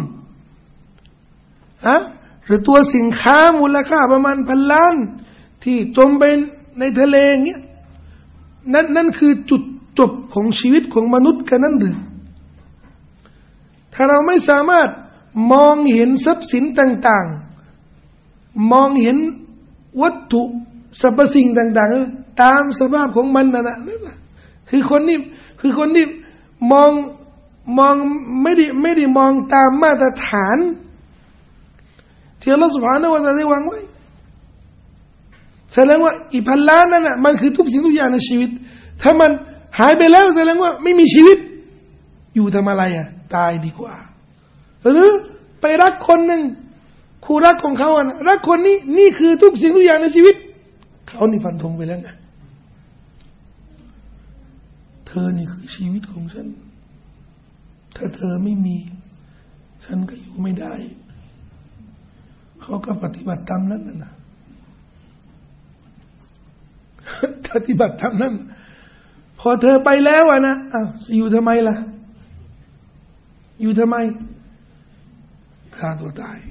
หรือตัวสินค้ามูลค่าประมาณพันล้านที่จมไปในทะเลเงี้ยนั่นคือจุดจบของชีวิตของมนุษย์กันนั่นหรือถ้าเราไม่สามารถมองเห็นทรัพย์สินต่างๆมองเห็นวัตถุสรรพสิ่งต่างๆตามสภาพของมันนั่นคือคนที่มองไม่ได้มองตามมาตรฐานที่อัลเลาะห์ซุบฮานะฮูวะตะอาลาได้วางไว้แสดงว่าอีพันล้านนั่นน่ะมันคือทุกสิ่งทุกอย่างในชีวิตถ้ามันหายไปแล้วแสดงว่าไม่มีชีวิตอยู่ทำอะไรตายดีกว่าหรือไปรักคนหนึ่งคู่รักของเขารักคนนี้นี่คือทุกสิ่งทุกอย่างในชีวิตเขานี่ฟันธงไปแล้วไงเธอนี่คือชีวิตของฉันถ้าเธอไม่มีฉันก็อยู่ไม่ได้เขาก็ปฏิบัติตามนั้นนะปฏิบัติตามนั้นพอเธอไปแล้วนะอยู่ทำไมล่ะอยู่ทำไมฆ่าตัวตาย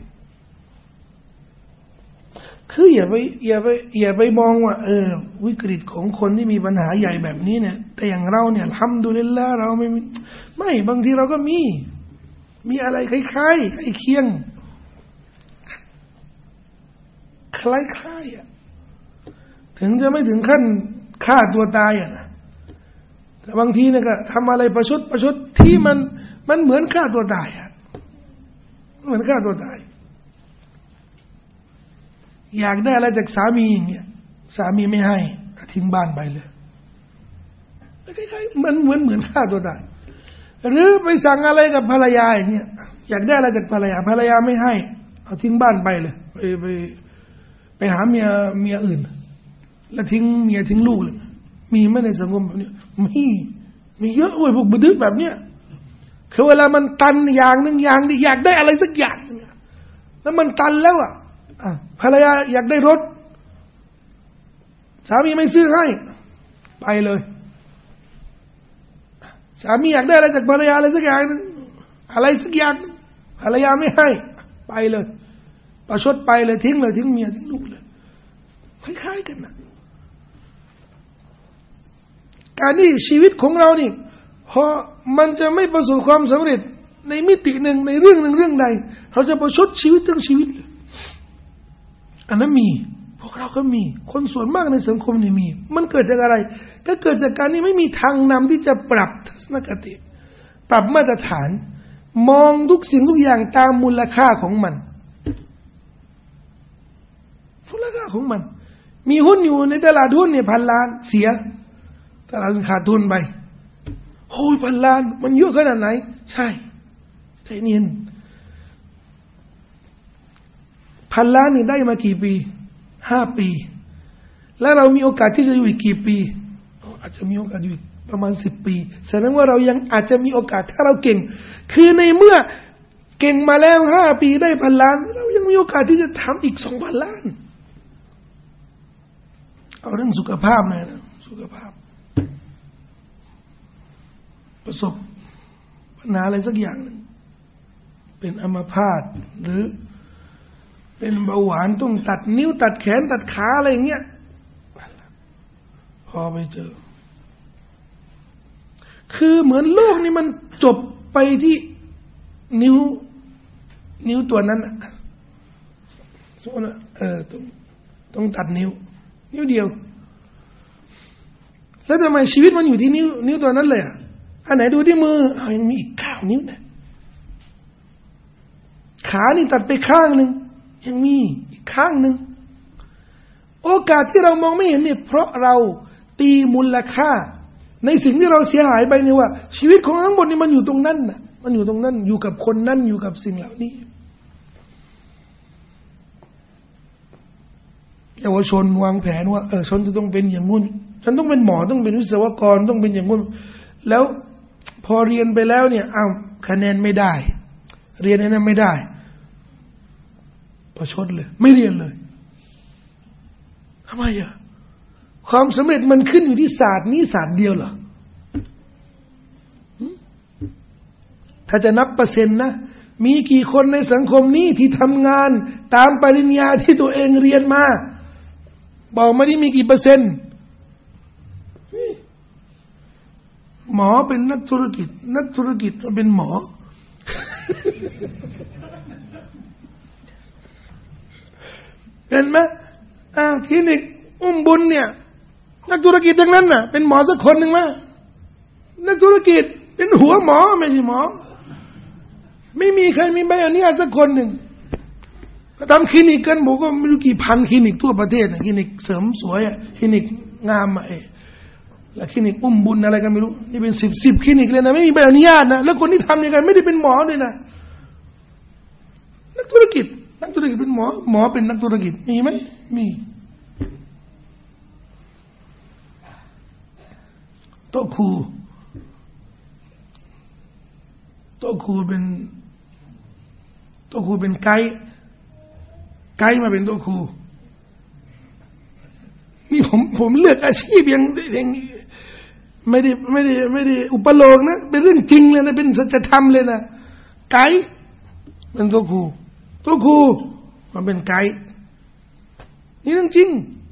คืออย่าไปมองว่าวิกฤตของคนที่มีปัญหาใหญ่แบบนี้เนี่ยแต่อย่างเราเนี่ยอัลฮัมดุลิลละห์เราไม่บางทีเราก็มีอะไรคล้ายๆใกล้เคียงคล้ายๆถึงจะไม่ถึงขั้นฆ่าตัวตายนะแต่บางทีเนี่ยก็ทำอะไรประชดที่มันเหมือนฆ่าตัวตายเหมือนฆ่าตัวตายอยากได้อะไรจากสามีอย่างเงี้ยสามีไม่ให้ทิ้งบ้านไปเลยคล้ายๆมันเหมือนฆ่าตัวตายหรือไปสั่งอะไรกับภรรยาอย่างเงี้ยอยากได้อะไรจากภรรยาไม่ให้เอาทิ้งบ้านไปเลยไปหาเมียอื่นแล้วทิ้งเมียทิ้งลูกเลยมีไหมในสังคมแบบนี้มีเยอะเว้ยพวกบึ้ดแบบเนี้ยคือเวลามันตันอย่างหนึ่งอย่างที่อยากได้อะไรสักอย่างนึงแล้วมันตันแล้วภรรยาอยากได้รถสามีไม่ซื้อให้ไปเลยสามีอยากได้อะไรจากภรรยาอะไรสักอย่างนึงอะไรสักอย่างภรรยาไม่ให้ไปเลยประชดไปเลยทิ้งเลยทิ้งเมียทิ้งลูกเลยคล้ายๆกันนะการที่ชีวิตของเรานี่พอมันจะไม่ประสบความสำเร็จในมิติหนึ่งในเรื่องหนึ่งเรื่องใดเราจะประชดชีวิตทั้งชีวิตเลยอันนั้นมีพวกเราก็มีคนส่วนมากในสังคมนี่มีมันเกิดจากอะไรก็เกิดจากการที่ไม่มีทางนำที่จะปรับทัศนคติปรับมาตรฐานมองทุกสิ่งทุกอย่างตามมูลค่าของมันมูลค่าของมันมีหุ้นอยู่ในตลาดหุ้นเนี่ย1,000 ล้านเสียตลาดขาดทุนไปโอ้ย1,000 ล้านมันเยอะขนาดไหนใช่ใจเย็น1,000 ล้านนี่ได้มากี่ปี5 ปีแล้วเรามีโอกาสที่จะอยู่อีกกี่ปีอาจจะมีโอกาสอยู่อีกประมาณ10 ปีแสดงว่าเรายังอาจจะมีโอกาสถ้าเราเก่งคือในเมื่อเก่งมาแล้ว5 ปีได้1,000 ล้านเรายังมีโอกาสที่จะทำอีก2,000 ล้านเอาเรื่องสุขภาพเลยนะสุขภาพประสบปัญหาอะไรสักอย่างนึงเป็นอัมพาตหรือเป็นเบาหวานต้องตัดนิ้วตัดแขนตัดขาอะไรอย่างเงี้ยพอไปเจอคือเหมือนโลกนี่มันจบไปที่นิ้วตัวนั้นสมมติว่าต้องตัดนิ้วเดียวแล้วทำไมชีวิตมันอยู่ที่นิ้วตัวนั้นเลยอันไหนดูที่มือยังมีอีก9 นิ้วนะขานี่ตัดไปข้างหนึ่งยังมีอีกข้างหนึ่งโอกาสที่เรามองไม่เห็นเนี่ยเพราะเราตีมูลค่าในสิ่งที่เราเสียหายไปเนี่ยว่าชีวิตของทั้งหมดนี่มันอยู่ตรงนั้นน่ะมันอยู่ตรงนั้นอยู่กับคนนั้นอยู่กับสิ่งเหล่านี้เยาวชนวางแผนว่าฉันจะต้องเป็นอย่างงู้นฉันต้องเป็นหมอต้องเป็นวิศวกรต้องเป็นอย่างงู้นแล้วพอเรียนไปแล้วเนี่ยคะแนนไม่ได้เรียนนั้นไม่ได้ประชดเลยไม่เรียนเลยทำไมความสำเร็จมันขึ้นอยู่ที่ศาสตร์นี้ศาสตร์เดียวเหรอถ้าจะนับเปอร์เซ็นต์นะมีกี่คนในสังคมนี้ที่ทำงานตามปริญญาที่ตัวเองเรียนมาบอกมาที่มีกี่เปอร์เซ็นต์หมอเป็นนักธุรกิจเป็นหมอเห็นไหมคลินิกอุ้มบุญเนี่ยนักธุรกิจทั้งนั้นน่ะเป็นหมอสักคนหนึ่งมั้ยนักธุรกิจเป็นหัวหมอไม่ใช่หมอไม่มีใครมีใบอนุญาตสักคนหนึ่งทำคลินิกกันบอกว่าไม่รู้กี่พันคลินิกทั่วประเทศคลินิกเสริมสวยคลินิกงามแล้วคลินิกอุ้มบุญอะไรกันไม่รู้นี่เป็น10คลินิกเลยนะไม่มีใบอนุญาตนะแล้วคนที่ทำเนี่ยกันไม่ได้เป็นหมอด้วยนะนักธุรกิจเป็นหมอเป็นนักธุรกิจมีไหมมีโต๊ะครูเป็นไกด์มาเป็นโต๊ะครูนี่ผมเลือกอาชีพอย่างไม่ได้อุปโลกนะเป็นเรื่องจริงเลยนะเป็นสัจธรรมเลยนะไกด์เป็นโต๊ะครูมันเป็นไกด์นี่เรื่องจริง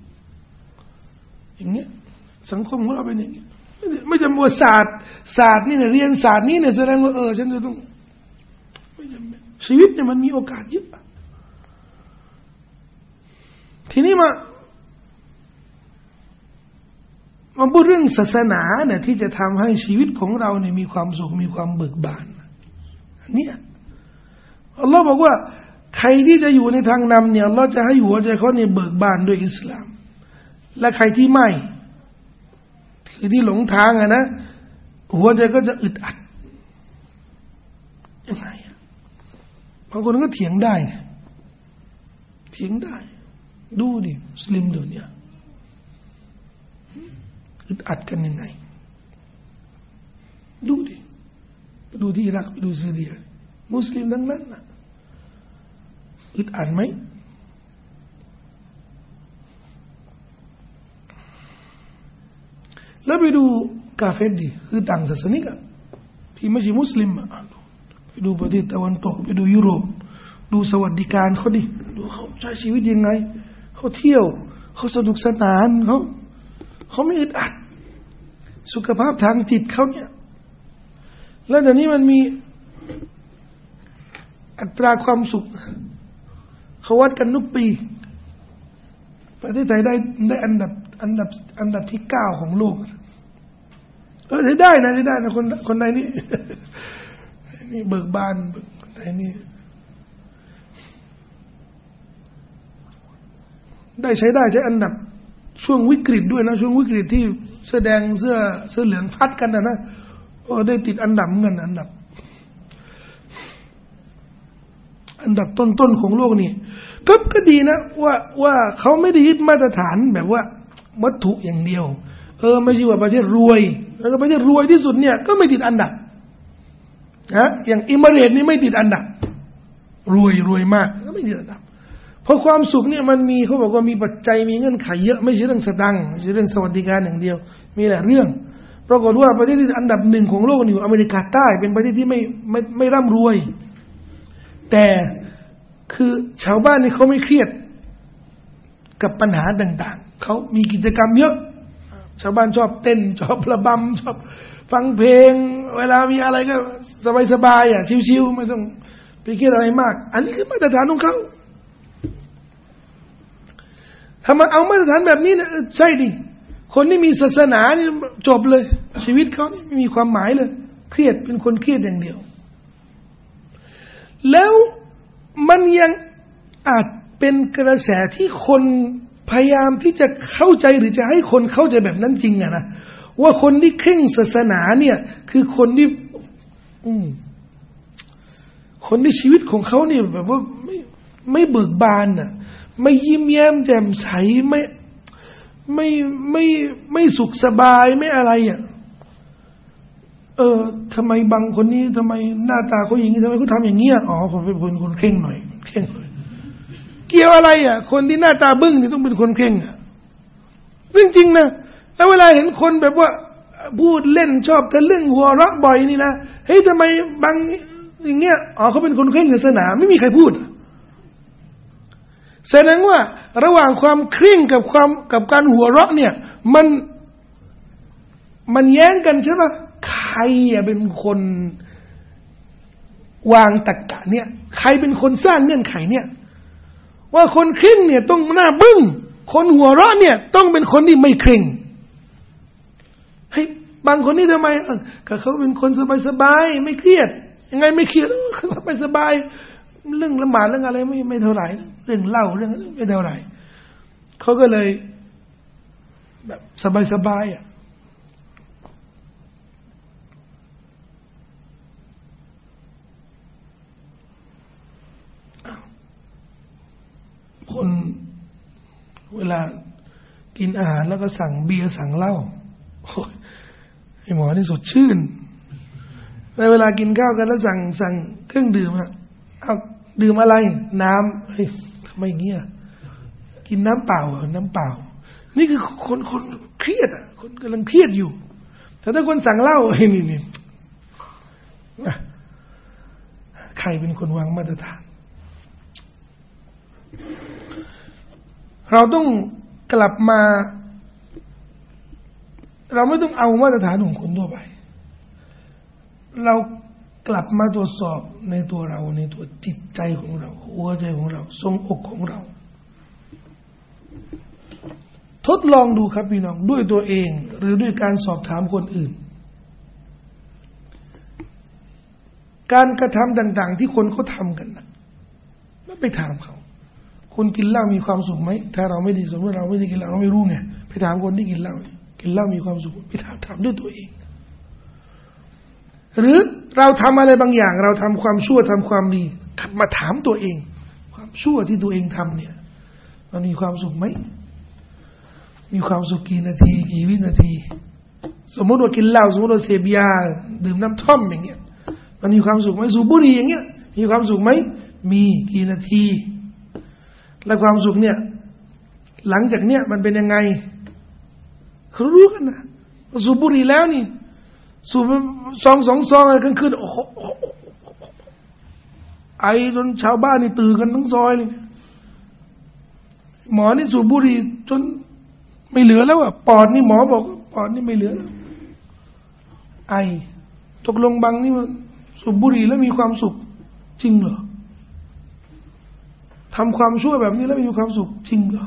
อย่างเงี้ยสังคมของเราเป็นอย่างเงี้ยไม่จำเป็นศาสตร์นี่เนี่ยเรียนศาสตร์นี่เนี่ยแสดงว่าฉันจะต้องไม่จำเป็นชีวิตเนี่ยมันมีโอกาสเยอะทีนี้มาพูดเรื่องศาสนาเนี่ยที่จะทำให้ชีวิตของเราเนี่ยมีความสุขมีความเบิกบานเนี่ยอัลลอฮ์บอกว่าใครที่จะอยู่ในทางนำเนี่ยอัลลอฮ์จะให้หัวใจเขาเนี่ยเบิกบานด้วยอิสลามและใครที่ไม่คือที่หลงทางนะหัวใจก็จะอึดอัดยังไงบางคนก็เถียงได้ดูดิมุสลิมเดี๋ยวนี้อึดอัดกันยังไงดูดิไปดูที่อิรักไปดูซีเรียมุสลิมทั้งนั้นนะอึดอัดไหมแล้วไปดูกาเฟรดิคือต่างศาสนิกที่ไม่ใช่มุสลิมไปดูประเทศตะวันตกไปดูยุโรปดูสวัสดิการเขาดิดูเขาใช้ชีวิตยังไงเขาเที่ยวเขาสนุกสนานเขาไม่อึดอัดสุขภาพทางจิตเขาเนี่ยแล้วเดี๋ยวนี้มันมีอัตราความสุขเขาวัดกันทุกปีประเทศไทยได้อันดับที่9ของโลกใช้ได้นะคนไหนนี่นี่เบิกบานคนไหนนี่ได้ใช้อันดับช่วงวิกฤตด้วยนะช่วงวิกฤตที่แสดงเสื้อเหลืองพัดกันนะได้ติดอันดับเงินอันดับต้นของโลกนี่ก็ดีนะว่าเขาไม่ได้ยึดมาตรฐานแบบว่าวัตถุอย่างเดียวไม่ใช่ว่าประเทศรวยแล้วก็ประเทศรวยที่สุดเนี่ยก็ไม่ติดอันดับนะอย่างอิมิเรตส์นี่ไม่ติดอันดับรวยมากก็ไม่ติดอันดับเพราะความสุขเนี่ยมันมีเขาบอกว่ามีปัจจัยมีเงื่อนไขเยอะไม่ใช่เรื่องสตังค์ไม่ใช่เรื่องสวัสดิการอย่างเดียวมีหลายเรื่องปรากฏว่าประเทศที่อันดับ1ของโลกอยู่อเมริกาใต้เป็นประเทศที่ไม่ร่ำรวยแต่คือชาวบ้านนี่เขาไม่เครียดกับปัญหาต่างๆเขามีกิจกรรมเยอะชาวบ้านชอบเต้นชอบระบำชอบฟังเพลงเวลามีอะไรก็สบายๆชิวๆไม่ต้องไปเครียดอะไรมากอันนี้คือมาตรฐานของเขาถ้ามาเอามาตรฐานแบบนี้นะใช่ดิคนที่มีศาสนานี่จบเลยชีวิตเขานี่ไม่มีความหมายเลยเครียดเป็นคนเครียดอย่างเดียวแล้วมันยังอาจเป็นกระแสที่คนพยายามที่จะเข้าใจหรือจะให้คนเข้าใจแบบนั้นจริงนะว่าคนที่เคร่งศาสนาเนี่ยคือคนที่คนที่ชีวิตของเขาเนี่ยแบบว่าไม่เบิกบานน่ะไม่ยิ้มแย้มแจ่มใสไม่สุขสบายไม่อะไรทำไมบางคนนี้ทำไมหน้าตาเขาอย่างนี้ทำไมเขาทำอย่างเงี้ยอ๋อผมเป็นคนเคร่งหน่อยเคร่งเกี่ยวอะไรคนที่หน้าตาบึ้งนี่ต้องเป็นคนเคร่งจริงๆนะแล้วเวลาเห็นคนแบบว่าพูดเล่นชอบทะลึ่งหัวเราะบ่อยนี่นะเฮ้ยทำไมบางอย่างเงี้ยอ๋อเขาเป็นคนเคร่งศาสนาไม่มีใครพูดแสดงว่าระหว่างความเคร่งกับการหัวเราะเนี่ยมันแย้งกันใช่ไหมใครเป็นคนวางตรรกะเนี่ยใครเป็นคนสร้างเงื่อนไขเนี่ยว่าคนเคร่งเนี่ยต้องหน้าบึ้งคนหัวเราะเนี่ยต้องเป็นคนที่ไม่เคร่งเฮ้ยบางคนนี่ทำไมก็เขาเป็นคนสบายๆไม่เครียดยังไงไม่เครียดสบายเรื่องละหมาดเรื่องอะไรไม่เท่าไหร่เรื่องเล่าเรื่องไม่เท่าไหร่เขาก็เลยแบบสบายคนเวลากินอาหารแล้วก็สั่งเบียร์สั่งเหล้าไอ้หมอนี่สดชื่นเวลากินข้าวกันแล้วสั่งเครื่องดื่มเอาดื่มอะไรน้ำเฮ้ยทำไมเงี้ยกินน้ำเปล่าน้ำเปล่านี่คือคนเครียดคนกำลังเครียดอยู่แต่ถ้าคนสั่งเหล้าไอ้นี่ใครเป็นคนวางมาตรฐานเราต้องกลับมาเราไม่ต้องเอามาตรฐานของคนทั่วไปเรากลับมาตรวจสอบในตัวเราในตัวจิตใจของเราหัวใจของเราทรงอกของเราทดลองดูครับพี่น้องด้วยตัวเองหรือด้วยการสอบถามคนอื่นการกระทำต่างๆที่คนเขาทำกันนะแล้วไปถามเขาคนกินเหล้ามีความสุขไหมถ้าเราไม่ดีสมมติเราไม่ได้กินเหล้าเราไม่รู้ไงไปถามคนที่กินเหล้ามีความสุขไปถามด้วยตัวเองหรือเราทำอะไรบางอย่างเราทำความชั่วทำความดีมาถามตัวเองความชั่วที่ตัวเองทำเนี่ยมันมีความสุขไหมมีความสุขกี่นาทีกี่วินาทีสมมติว่ากินเหล้าสมมติว่าเสพยาดื่มน้ำท่อมอย่างเงี้ยมันมีความสุขไหมสูบบุหรี่อย่างเงี้ยมีความสุขไหมมีกี่นาทีและความสุขเนี่ยหลังจากเนี้ยมันเป็นยังไงเขารู้กันนะสูบบุหรี่แล้วนี่สูบซองอะไรกลางคืนโอ้โหไอจนชาวบ้านนี่ตื่นกันทั้งซอยเลยหมอนี่สูบบุหรี่จนไม่เหลือแล้วอ่ะปอดนี่หมอบอกปอดนี่ไม่เหลือแล้วไอตกลงบางนี่มันสูบบุหรี่แล้วมีความสุขจริงเหรอทำความชั่วแบบนี้แล้วมีความสุขจริงเหรอ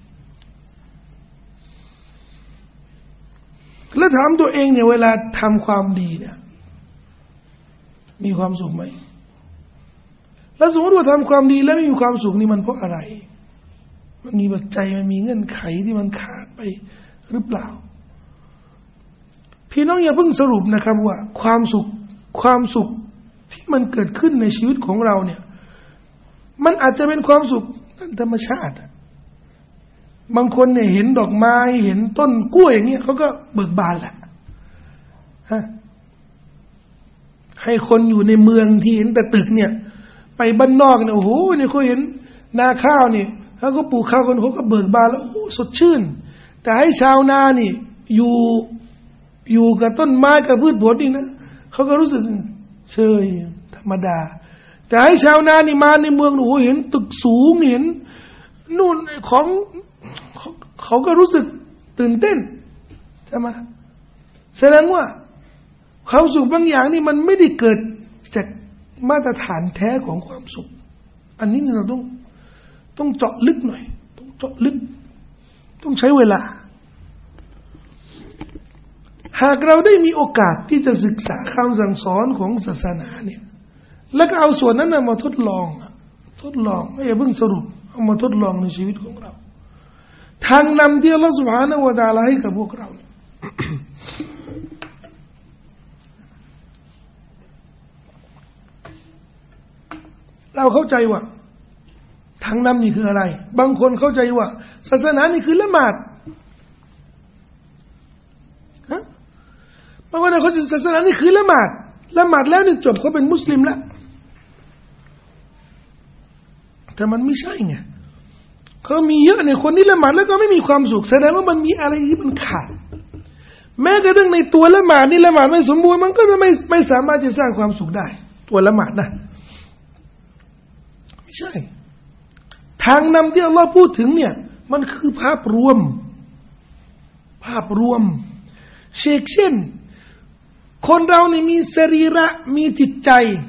แล้วถามตัวเองเนี่ยเวลาทำความดีเนี่ยมีความสุขไหมแล้วสมมติว่าทำความดีแล้วไม่มีความสุขนี่มันเพราะอะไรมันมีปัจจัยมันมีเงื่อนไขที่มันขาดไปหรือเปล่าพี่น้องอย่าเพิ่งสรุปนะครับว่าความสุขที่มันเกิดขึ้นในชีวิตของเราเนี่ยมันอาจจะเป็นความสุขธรรมชาติบางคนเนี่ยเห็นดอกไม้เห็นต้นกล้วยอย่างเงี้ยเขาก็เบิกบานแหละให้คนอยู่ในเมืองที่เห็นแต่ตึกเนี่ยไปบ้านนอกเนี่ยโอ้โหเนี่ยเขาเห็นนาข้าวเนี่ยเขาก็ปลูกข้าวกันเขาก็เบิกบานแล้วโอ้โหสดชื่นแต่ให้ชาวนานี่อยู่กับต้นไม้กับพืชผลนี่นะเขาก็รู้สึกเฉยธรรมดาแต่ให้ชาวนานี่มาในเมืองโอ้โหเห็นตึกสูงเห็นนู่นของเขาก็รู้สึกตื่นเต้นใช่ไหมแสดงว่าความสุขบางอย่างนี่มันไม่ได้เกิดจากมาตรฐานแท้ของความสุขอันนี้เราต้องเจาะลึกหน่อยต้องเจาะลึกต้องใช้เวลาหากเราได้มีโอกาสที่จะศึกษาคำสั่งสอนของศาสนาเนี่ยแล้วก็เอาส่วนนั้นมาทดลองไม่อย่าเพิ่งสรุปเอามาทดลองในชีวิตของเราทางนำที่อัลลอฮฺ سبحانه และ تعالى ให้กับพวกเราเราเข้าใจว่าทางนำนี่คืออะไรบางคนเข้าใจว่าศาสนานี่คือละหมาดบางคนเขาจะศาสนานี่คือละหมาดแล้วนี่จบเขาเป็นมุสลิมแล้วแต่มันไม่ใช่ไงเขามีเยอะเนี่ยคนที่ละหมาดแล้วก็ไม่มีความสุขแสดงว่ามันมีอะไรที่มันขาดแม้กระทั่งในตัวละหมาดนี่ละหมาดไม่สมบูรณ์มันก็จะไม่สามารถจะสร้างความสุขได้ตัวละหมาดนะไม่ใช่ทางนำที่อัลลอฮ์พูดถึงเนี่ยมันคือภาพรวมเช่นคนเราเนี่ยมีสรีระมีจิตใจ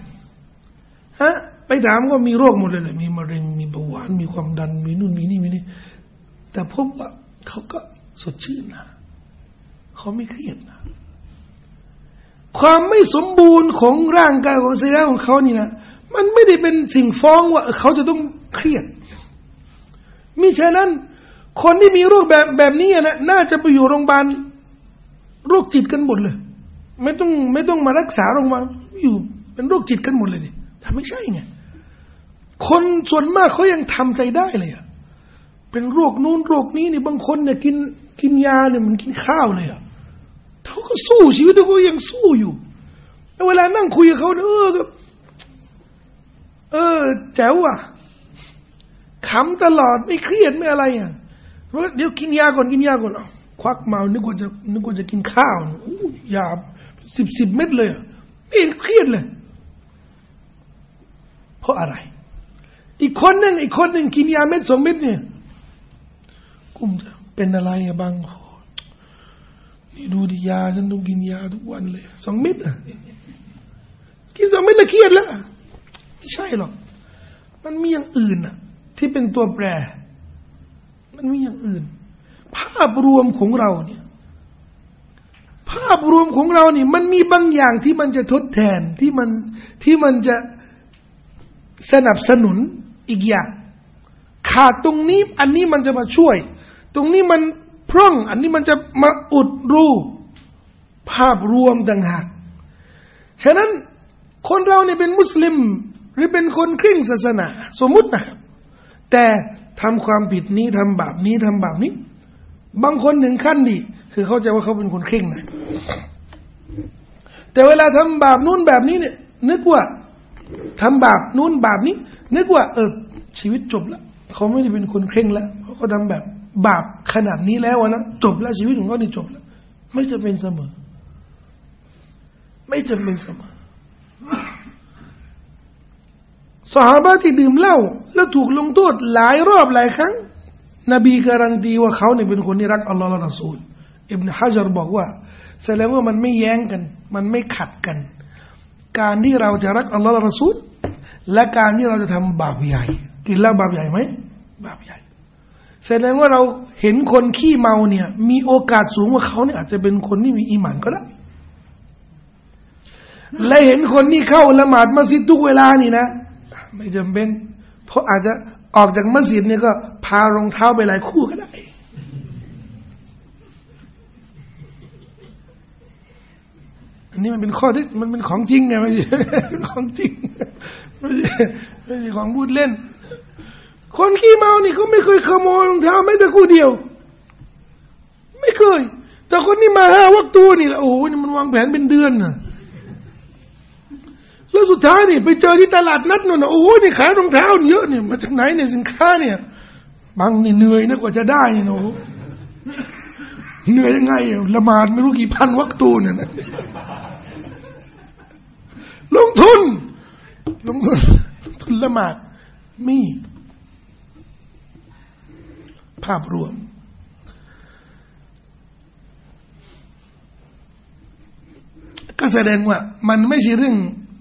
ไปถามก็มีโรคหมดเลยมีมะเร็งมีเบาหวานมีความดันมีนู่นมีนี่แต่พบว่าเขาก็สดชื่นนะเขาไม่เครียดนะความไม่สมบูรณ์ของร่างกายของสรีระของเขานี่นะมันไม่ได้เป็นสิ่งฟ้องว่าเขาจะต้องเครียดมิฉะนั้นคนที่มีโรคแบบนี้นะน่าจะไปอยู่โรงพยาบาลโรคจิตกันหมดเลยไม่ต้องมารักษาโรงพยาบาลอยู่เป็นโรคจิตกันหมดเลยดิแต่ไม่ใช่ไงคนส่วนมากเขายังทำใจได้เลยอ่ะเป็นโรคนู้นโรคนี้นี่บางคนเนี่ยกินยาเนี่ยมันกินข้าวเลยอ่ะเขาก็สู้ชีวิตเขายังสู้อยู่แต่เวลานั่งคุยกับเขาแจ๋วอ่ะขำตลอดไม่เครียดไม่อะไรอ่ะเพราะเดี๋ยวกินยาก่อนควักมานึกว่าจะกินข้าวยา10 เม็ดเลยไม่เครียดเลยเพราะอะไรอีกคนหนึ่งกินยาเม็ด2 เม็ดเนี่ยกุ้มจะเป็นอะไรอะบางนี่ดูดิยาฉันต้องกินยาทุกวันเลย2 เม็ดกิน2 เม็ดแล้วเครียดแล้วไม่ใช่หรอกมันมีอย่างอื่นที่เป็นตัวแปรมันมีอย่างอื่นภาพรวมของเราเนี่ยมันมีบางอย่างที่มันจะทดแทนที่มันจะสนับสนุนอีกอย่างขาดตรงนี้อันนี้มันจะมาช่วยตรงนี้มันพร่องอันนี้มันจะมาอุดรูภาพรวมต่างหากฉะนั้นคนเราเนี่ยเป็นมุสลิมหรือเป็นคนเคร่งศาสนาสมมุตินะครับแต่ทำความผิดนี้ทำบาปนี้บางคนถึงขั้นดิคือเข้าใจว่าเขาเป็นคนเคร่งนะแต่เวลาทำบาปนู่นแบบนี้เนี่ยนึกว่าทำบาปนู่นบาปนี้นึกว่าชีวิตจบแล้วเขาไม่ได้เป็นคนเคร่งแล้วเขาทำแบบบาปขนาดนี้แล้วนะจบแล้วชีวิตของเขานี่จบแล้วไม่จะเป็นเสมอไม่จำเป็นเสมอซอฮาบะห์ที่ดื่มเหล้าแล้วถูกลงโทษหลายรอบหลายครั้งนบีการันตีว่าเขาเนี่ยเป็นคนที่รักอัลลอฮ์และรอซูลอิบนุฮะญัรบอกว่าแสดงว่ามันไม่แย้งกันมันไม่ขัดกันการที่เราจะรักอัลลอฮ์และรอซูลและการที่เราจะทำบาปใหญ่กินเหล้าบาปใหญ่ไหมบาปใหญ่แสดงว่าเราเห็นคนขี้เมาเนี่ยมีโอกาสสูงว่าเขาเนี่ยอาจจะเป็นคนที่มีอีหม่านก็ได้และเห็นคนที่เข้าละหมาดมัสยิดทุกเวลานี่นะไม่จำเป็นเพราะอาจจะออกจากมัสยิดเนี่ยก็พารองเท้าไปหลายคู่ก็ได้อันนี้มันเป็นข้อที่มันเป็นของจริงไงไม่ใช่ของจริงไม่ใช่ของพูดเล่นคนขี้เมานี่เขาไม่เคยขโมยรองเท้าแม้แต่คู่เดียวไม่เคยแต่คนที่มา5 วักตัวนี่โอ้โหนี่มันวางแผนเป็นเดือนน่ะแล้วสุดท้ายนี่ไปเจอที่ตลาดนัดนู่นโอ้โหนี่ขายรองเท้าเยอะเนี่ยมาจากไหนเนี่ยสินค้าเนี่ยบางนี่เหนื่อยนะกว่าจะได้เนี่ยโอ้เหนื่อยยังไงละหมาดไม่รู้กี่พันวักตูเนี่ยนะลงทุนละหมาดมีภาพรวมก็แสดงว่ามันไม่ใช่เรื่อง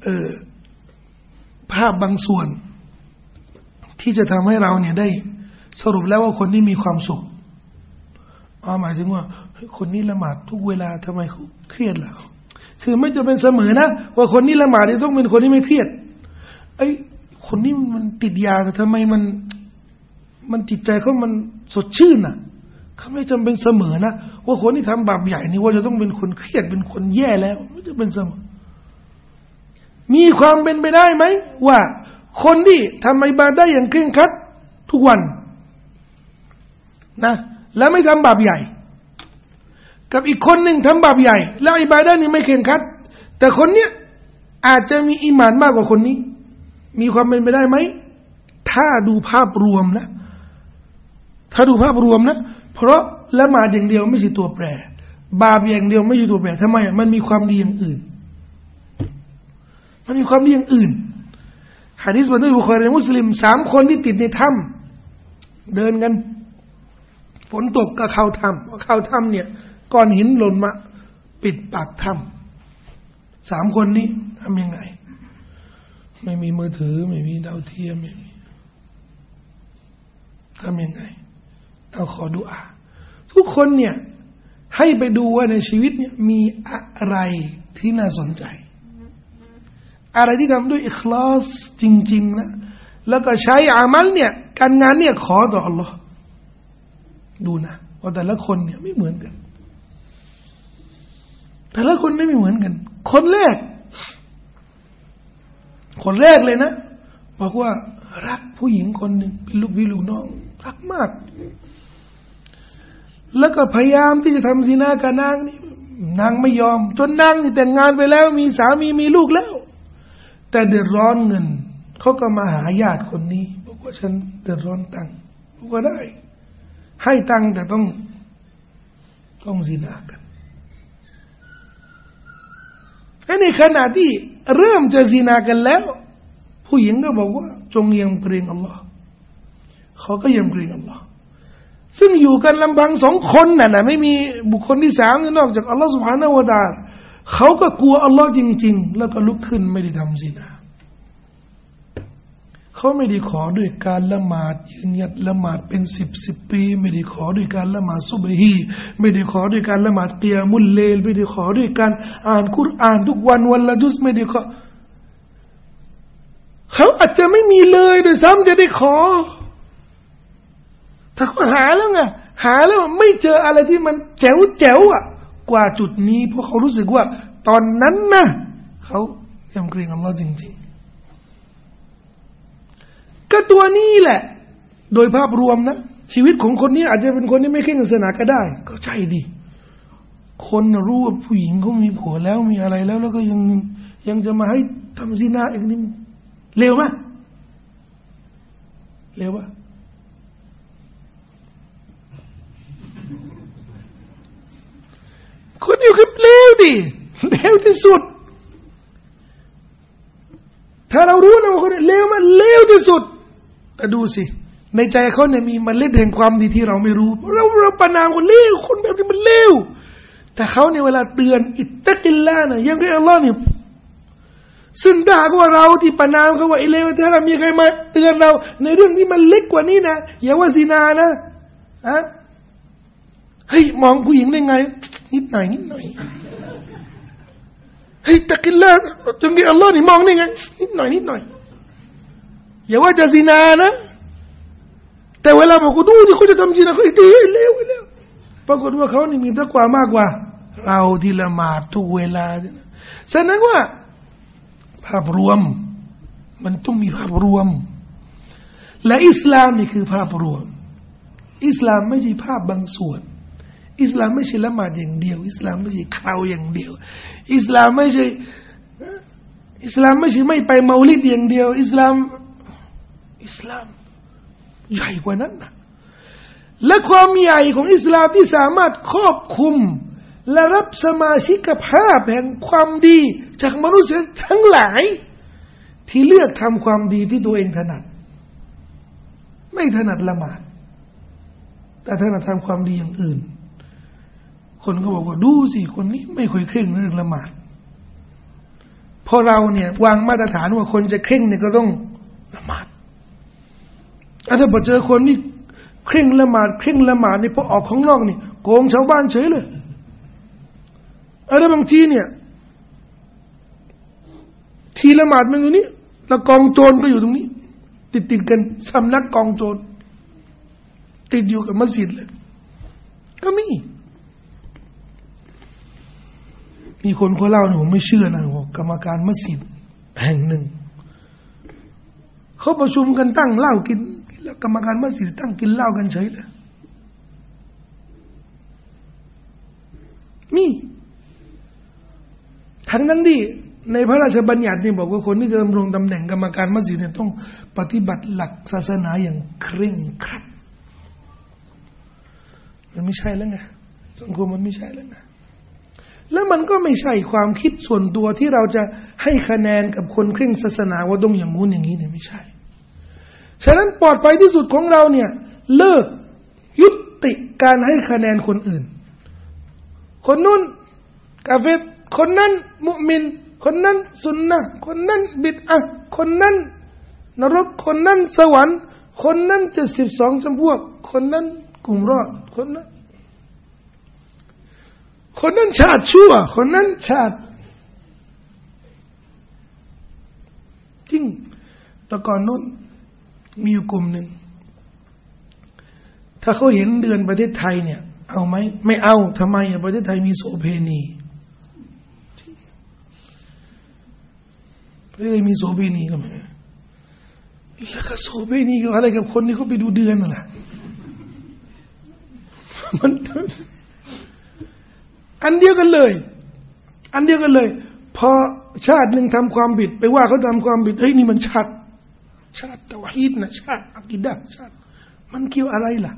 ภาพบางส่วนที่จะทำให้เราเนี่ยได้สรุปแล้วว่าคนนี้มีความสุขหมายถึงว่าคนนี้ละหมาดทุกเวลาทำไมเขาเครียดล่ะคือไม่จะเป็นเสมอนะว่าคนนี้ละหมาดต้องเป็นคนที่ไม่เครียดไอ้คนนี้มันติดยาแต่ทำไมมันจิตใจเขามันสดชื่นน่ะเขาไม่จำเป็นเสมอนะว่าคนที่ทำบาปใหญ่นี่ว่าจะต้องเป็นคนเครียดเป็นคนแย่แล้วไม่จะเป็นเสมอมีความเป็นไปได้ไหมว่าคนที่ทำอิบาดะห์อย่างเคร่งครัดทุกวันนะแล้วไม่ทำบาปใหญ่กับอีกคนหนึ่งทำบาปใหญ่แล้วอิบาดะห์นี่ไม่เคร่งครัดแต่คนเนี้ยอาจจะมีอีหม่านมากกว่าคนนี้มีความเป็นไปได้ไหมถ้าดูภาพรวมนะถ้าดูภาพรวมนะเพราะละหมาดอย่างเดียวไม่ใช่ตัวแปรบาปอย่างเดียวไม่ใช่ตัวแปรทำไมมันมีความดีอย่างอื่นมันมีความดีอย่างอื่นหะดีษบันทึกบุคอรีมุสลิม3 คนที่ติดในถ้ำเดินกันฝนตกก็เข้าถ้ำพอเข้าถ้ำเนี่ยก้อนหินหล่นมาปิดปากถ้ำ3 คนนี้ทำยังไงไม่มีมือถือไม่มีดาวเทียมไม่มีทำยังไงเอาขอดุอาทุกคนเนี่ยให้ไปดูว่าในชีวิตเนี่ยมีอะไรที่น่าสนใจอะไรที่ทำด้วยอิคลาสจริงๆนะแล้วก็ใช้อามัลเนี่ยการงานเนี่ยขอต่ออัลลอฮ์ดูนะว่าแต่ละคนเนี่ยไม่เหมือนกันแต่ละคนไม่เหมือนกันคนแรกเลยนะบอกว่ารักผู้หญิงคนหนึ่งเป็นลูกพี่ลูกน้องรักมากแล้วก็พยายามที่จะทำซินากับนางนี่นางไม่ยอมจนนางนี่แต่งงานไปแล้วมีสามีมีลูกแล้วแต่เดือดร้อนเงินเขาก็มาหาญาติคนนี้บอกว่าฉันเดือดร้อนตังค์บอกว่าได้ให้ตังค์แต่ต้องซินากันและในขณะที่เริ่มจะซินากันแล้วผู้หญิงก็บอกว่าจงยำเกรงอัลลอฮ์เขาก็ยำเกรงอัลลอฮ์ซึ่งอยู่กันลำพัง2 คนน่ะไม่มีบุคคลที่3นอกจากอัลลอฮ์ سبحانه และ تعالى เขาก็กลัวอัลลอฮ์จริงๆแล้วก็ลุกขึ้นไม่ได้ทำซินาเขาไม่ได้ขอด้วยการละหมาดยืนหยัดละหมาดเป็น10 ปีไม่ได้ขอด้วยการละหมาดซุบฮีไม่ได้ขอด้วยการละหมาดกิยามุลเลลไม่ได้ขอด้วยการอ่านกุรอานทุกวันวันละจุซไม่ได้ขอเขาอาจจะไม่มีเลยโดยซ้ำจะได้ขอถ้าเขาหาแล้วไงหาแล้วไม่เจออะไรที่มันแจ๋วอ่ะกว่าจุดนี้เพราะเขารู้สึกว่าตอนนั้นนะเขายำเกรงอัลลอฮ์จริงๆก็ตัวนี้แหละโดยภาพรวมนะชีวิตของคนนี้อาจจะเป็นคนที่ไม่เคร่งศาสนาก็ได้ก็ใช่ดิคนรู้ว่าผู้หญิงเขามีผัวแล้วมีอะไรแล้วก็ยังจะมาให้ทำซินาอีกนี่เลวไหมเลวปะคนอยู่กับเลวดิเลวที่สุดถ้าเรารู้นะว่าคนเลวมันเลวที่สุดแต่ดูสิในใจเขาเนี่ยมีเมล็ดแห่งความดีที่เราไม่รู้เราประนามคนเลวคนแบบนี้มันเลวแต่เขาในเวลาเตือนอิตตะกิลลาห์นะยังไงอัลลอฮ์เนี่ยซึ่งถ้าว่าเราที่ประนามเขาว่าไอ้เลวถ้าเรามีใครมาเตือนเราในเรื่องที่มันเล็กกว่านี้นะอย่าว่าซินานะเฮ้ยมองผู้หญิงได้ไงนิดหน่อยเฮ้ยตะกิลลาห์จงที่อัลลอฮ์นี่มองได้ไงนิดหน่อยอย่าว่าจะซินานะแต่เวลาบอกกูดูที่เขาจะทำซินาเขาดีเลวปรากฏว่าเขานี่มีตักวามากกว่าเราที่ละหมาดทุกเวลาแสดงว่าภาพรวมมันต้องมีภาพรวมและอิสลามนี่คือภาพรวมอิสลามไม่ใช่ภาพบางส่วนอิสลามไม่ใช่ละหมาดอย่างเดียวอิสลามไม่ใช่คราวอย่างเดียวอิสลามไม่ใช่ไม่ไปเมาลิดอย่างเดียวอิสลามใหญ่กว่านั้นนะและความใหญ่ของอิสลามที่สามารถครอบคลุมและรับสมาชิกภาพแห่งความดีจากมนุษย์ทั้งหลายที่เลือกทำความดีที่ตัวเองถนัดไม่ถนัดละหมาดแต่ถนัดทำความดีอย่างอื่นคนก็บอกว่าดูสิคนนี้ไม่ค่อยเคร่งเรื่องละหมาดพอเราเนี่ยวางมาตรฐานว่าคนจะเคร่งเนี่ยก็ต้องละหมาดถ้าพอเจอคนนี่เคร่งละหมาดนี่พอออกข้างนอกนี่โกงชาวบ้านเฉยเลยบางทีเนี่ยทีละหมาดมันอยู่นี่แล้วกองโจรก็อยู่ตรงนี้ติดกันสำนักกองโจรติดอยู่กับมัสยิดเลยก็มีคนเขาเล่าเนี่ยผมไม่เชื่อนะว่ากรรมการมัสยิดแห่งหนึ่งเขาประชุมกันตั้งเหล้ากินแล้วกรรมการมัสยิดตั้งกินเหล้ากันเฉยเลยมีทั้งที่ในพระราชบัญญัตินี่บอกว่าคนที่จะดำรงตำแหน่งกรรมการมัสยิดเนี่ยต้องปฏิบัติหลักศาสนาอย่างเคร่งครัดมันไม่ใช่แล้วไงสังคมมันไม่ใช่แล้วไงแล้วมันก็ไม่ใช่ความคิดส่วนตัวที่เราจะให้คะแนนกับคนเคร่งศาสนาว่าต้องอย่างงู้นอย่างนี้เนี่ยไม่ใช่ฉะนั้นปลอดภัยที่สุดของเราเนี่ยเลิกยุติการให้คะแนนคนอื่นคนนู้นกาเฟรคนนั้นมุมินคนนั้นซุนนะห์คนนั้นบิดอะห์คนนั้นนรกคนนั้นสวรรค์คนนั้น72จำพวกคนนั้นกลุ่มรอดคนนั้นชาติชั่วคนนั้นชาติจริงแต่ก่อนนู้นมีอยู่กลุ่มหนึ่งถ้าเขาเห็นเดือนประเทศไทยเนี่ยเอาไหมไม่เอาทำไมประเทศไทยมีโสเภณีประเทศไทยมีโสเภณีก็ไม่แล้วก็โสเภณีก็อะไรกับคนที่เขาไปดูเดือนน่ะล่ะมันอันเดียวกันเลยพอชาติหนึ่งทำความผิดไปว่าเขาทำความผิดเฮ้ยนี่มันชาติเตาฮีดนะชาติอะกีดะห์ชาติมันเกี่ยวอะไรล่ะ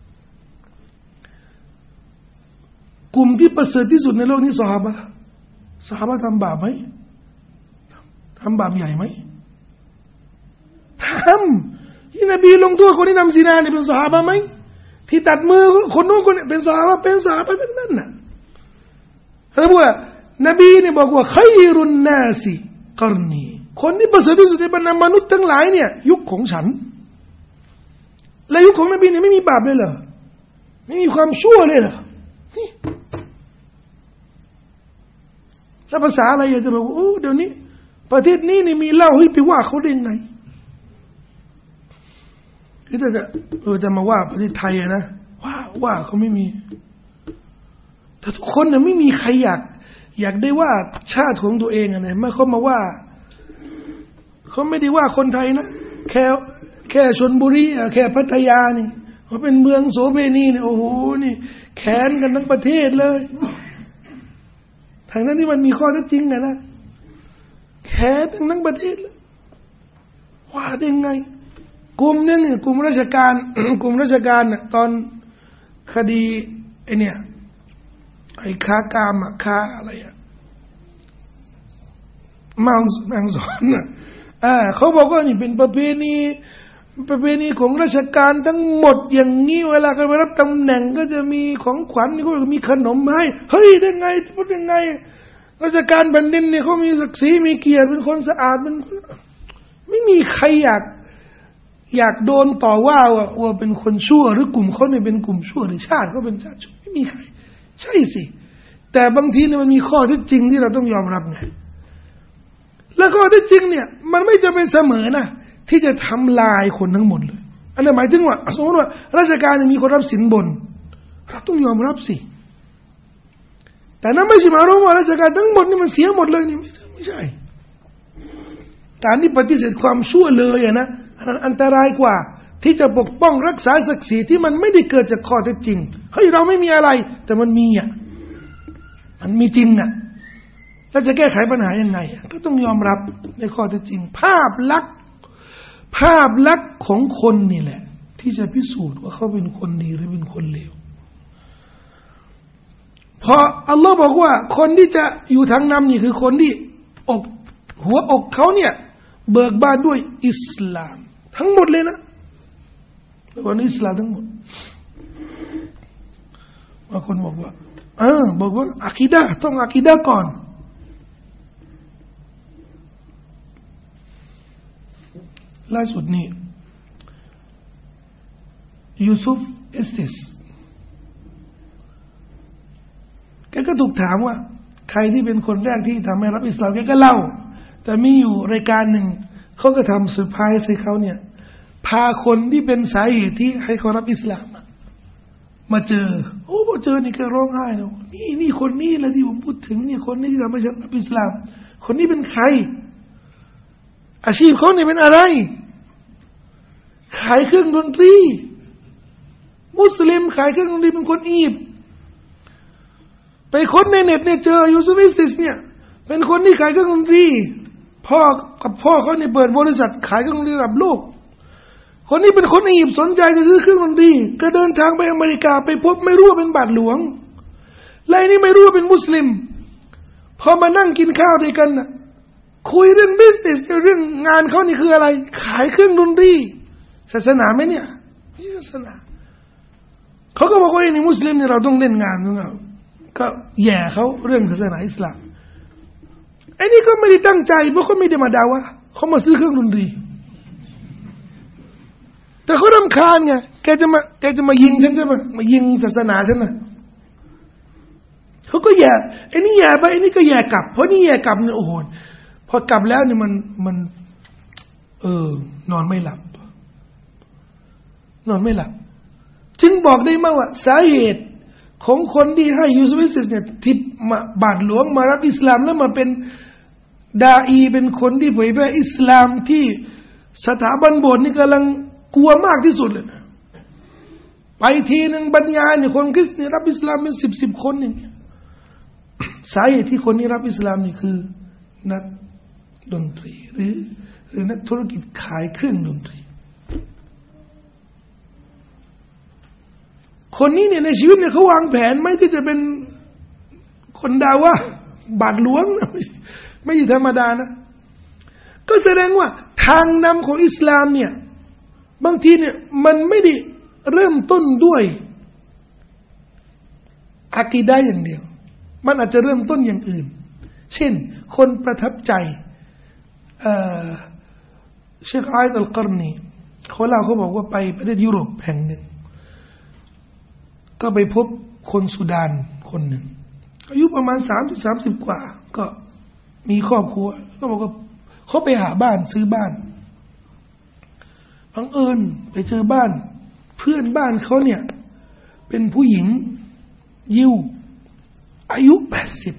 กลุ่มที่ประเสริฐที่สุดในโลกนี้ซอฮาบะห์ทำบาปไหมทำบาปใหญ่ไหมทำที่นบีลงโทษคนที่ทำซินาเนี่ยเป็นซอฮาบะห์ไหมที่ตัดมือคนโน้นคนนี้เป็นซอฮาบะห์ทั้งนั้นน่ะเขาบอกว่านบีเนี่ยบอกว่าขัยรุนนาสิกรณีคนที่ประเสริฐที่สุดในบรรดามนุษย์ทั้งหลายเนี่ยยุคของฉันและยุคของนบีเนี่ยไม่มีบาปเลยเหรอไม่มีความชั่วเลยเหรอแล้วภาษาอะไรจะบอกโอ้เดี๋ยวนี้ประเทศนี้นี่มีเหล้าให้ไปว่าเขาได้ไงคือจะมาว่าประเทศไทยนะว่าเขาไม่มีแต่ทุกคนเนี่ยไม่มีใครอยากได้ว่าชาติของตัวเองนะเมื่อเขามาว่าเขาไม่ได้ว่าคนไทยนะแค่ชลบุรีแค่พัทยานี่ว่าเป็นเมืองโสเภณีเนี่ยโอ้โหนี่แค้นกันทั้งประเทศเลยทางนั้นที่มันมีข้อเท็จจริงนะแค้นทั้งประเทศเลยว่าได้ไงกลุ่มนึงกลุ่มราชการ กลุ่มราชการน่ะตอนคดีไอเนี่ยไอ้ค้ากามค้าอะไรมังสอนน่ะเขาบอกว่านี่เป็นประเพณีของราชการทั้งหมดอย่างนี้เวลาเขาไปรับตำแหน่งก็จะมีของขวัญนี่ก็มีขนมให้เฮ้ยได้ไงพูดยังไงราชการแผ่นดินเนี่ยเขามีศักดิ์ศรีมีเกียรติเป็นคนสะอาดเป็นไม่มีใครอยากโดนต่อว่าเป็นคนชั่วหรือกลุ่มเขาเนี่ยเป็นกลุ่มชั่วหรือชาติเขาเป็นชาติชั่วไม่มีใครใช่สิแต่บางทีเนี่ยมันมีข้อเท็จจริงที่เราต้องยอมรับไงแล้วข้อเท็จจริงเนี่ยมันไม่จะเป็นเสมอนะที่จะทำลายคนทั้งหมดเลยอันนั้นหมายถึงว่าสมมติว่าราชการมีคนรับสินบนเราต้องยอมรับสิแต่นั้นไม่ใช่หมายความว่าราชการทั้งหมดนี่มันเสียหมดเลยนี่ไม่ใช่การที่ปฏิเสธความชั่วเลยนะอันตรายกว่าที่จะปกป้องรักษาศักดิ์ศรีที่มันไม่ได้เกิดจากข้อเท็จจริงเฮ้ยเราไม่มีอะไรแต่มันมีมันมีจริงแล้วจะแก้ไขปัญหายังไงก็ต้องยอมรับในข้อเท็จจริงภาพลักษณ์ของคนนี่แหละที่จะพิสูจน์ว่าเขาเป็นคนดีหรือเป็นคนเลวเพราะอัลลอฮ์บอกว่าคนที่จะอยู่ทางนำนี่คือคนที่หัวอกเขาเนี่ยเบิกบานด้วยอิสลามทั้งหมดเลยนะวันนี้อิสลามทั้งหมดบางคนบอกว่าอะกีดะห์ต้องอะกีดะห์ก่อนล่าสุดนี้ยูซุฟเอสติสแกก็ถูกถามว่าใครที่เป็นคนแรกที่ทำให้รับอิสลามแกก็เล่าแต่มีอยู่รายการหนึ่งเขาก็ทำเซอร์ไพรส์ให้เขาเนี่ยพาคนที่เป็นสาเหตุที่ให้เขารับอิสลามมาเจอพอเจอนี่ก็ร้องไห้เลยนี่คนนี้แหละที่ผมพูดถึงนี่คนนี้ที่ทำให้ฉันรับอิสลามคนนี้เป็นใครอาชีพเขาเนี่ยเป็นอะไรขายเครื่องดนตรีมุสลิมขายเครื่องดนตรีเป็นคนอียิปต์ไปค้นในเน็ตเนี่ยเจอยูซุฟอิสติสเนี่ยเป็นคนที่ขายเครื่องดนตรีพ่อเขาเนี่ยเปิดบริษัทขายเครื่องดนตรีระดับโลกคนนี้เป็นคนอียิปต์สนใจจะซื้อเครื่องดนตรีก็เดินทางไปอเมริกาไปพบไม่รู้ว่าเป็นบาทหลวงและนี่ไม่รู้ว่าเป็นมุสลิมพอมานั่งกินข้าวด้วยกันน่ะคุยเรื่องบิสเนสเรื่องงานเขานี่คืออะไรขายเครื่องดนตรีศาสนาไหมเนี่ยไม่ศาสนาเขาก็บอกว่าในมุสลิมเนี่ยเราต้องเล่นงานนะครับก็แย่เขาเรื่องศาสนาอิสลามไอ้นี่ก็ไม่ได้ตั้งใจเพราะเขาไม่ได้มาด่าว่าเขามาซื้อเครื่องดนตรีแต่เขารำคาญไงแกจะมายิงฉันใช่ไหมมายิงศาสนาฉันนะเขาก็แย่ไอ้นี่แย่ไปไอ้นี่ก็แย่กลับเพราะนี่แย่กลับเนี่ยโอ้โหพอกลับแล้วเนี่ยมันนอนไม่หลับจึงบอกได้มาว่าสาเหตุของคนที่ให้ยูซุฟอิสติสเนี่ยที่มาบาทหลวงมารับอิสลามแล้วมาเป็นดาอีเป็นคนที่เผยแพร่อิสลามที่สถาบันโบสถ์นี่กำลังกลัวมากที่สุดเลยนะไปทีนึงบรรยายเนี่ยคนคริสต์เนี่ยรับอิสลามเป็นสิบคนอย่างเงี้ยสาเหตุที่คนนี้รับอิสลามนี่คือนักดนตรีหรือนักธุรกิจขายเครื่องดนตรีคนนี้เนี่ยในชีวิตเนี่ยเขาวางแผนไหมที่จะเป็นคนดาว่าบาทหลวงไม่ใช่ธรรมดานะก็แสดงว่าทางนำของอิสลามเนี่ยบางทีเนี่ยมันไม่ได้เริ่มต้นด้วยอะกีดะห์อย่างเดียวมันอาจจะเริ่มต้นอย่างอื่นเช่นคนประทับใจเชคอาอิดอัลกัรนีเขาบอกว่าไปประเทศยุโรปแห่งหนึ่งก็ไปพบคนสุดานคนหนึ่งอายุประมาณ30 กว่าก็มีครอบครัวก็บอกว่าเขาไปหาบ้านซื้อบ้านบังเอิญไปเจอบ้านเพื่อนบ้านเขาเนี่ยเป็นผู้หญิงยิวอายุ80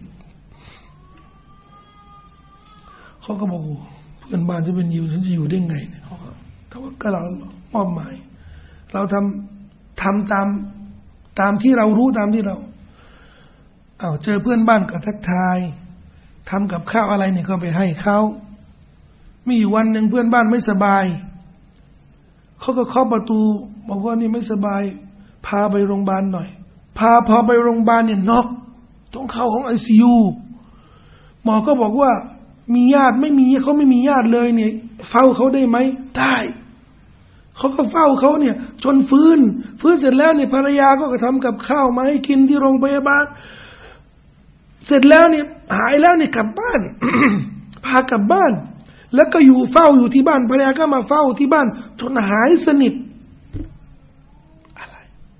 เขาก็บอกเพื่อนบ้านจะเป็นยิวฉันจะอยู่ได้ไงเขาก็เรามอบหมายเราททำตามที่เรารู้ตามที่เราเจอเพื่อนบ้านก็ทักทายทำกับข้าวอะไรเนี่ยก็ไปให้เขามีอยู่วันหนึ่งเพื่อนบ้านไม่สบายเขาก็เคาะประตูบอกว่านี่ไม่สบายพาไปโรงพยาบาลหน่อยพาไปโรงพยาบาลเนี่ยน็อกต้องเข้าห้อง ICU หมอก็บอกว่ามีญาติไม่มีเขาไม่มีญาติเลยเนี่ยเฝ้าเขาได้ไหมได้เขาก็เฝ้าเขาเนี่ยจนฟื้นเสร็จแล้วเนี่ยภรรยาก็ทำกับข้าวมาให้กินที่โรงพยาบาลเสร็จแล้วเนี่ยหายแล้วเนี่ยกลับบ้าน พากลับบ้านแล้วก็อยู่เฝ้าอยู่ที่บ้านภรรยาก็มาเฝ้าที่บ้านจนหายสนิทอะไร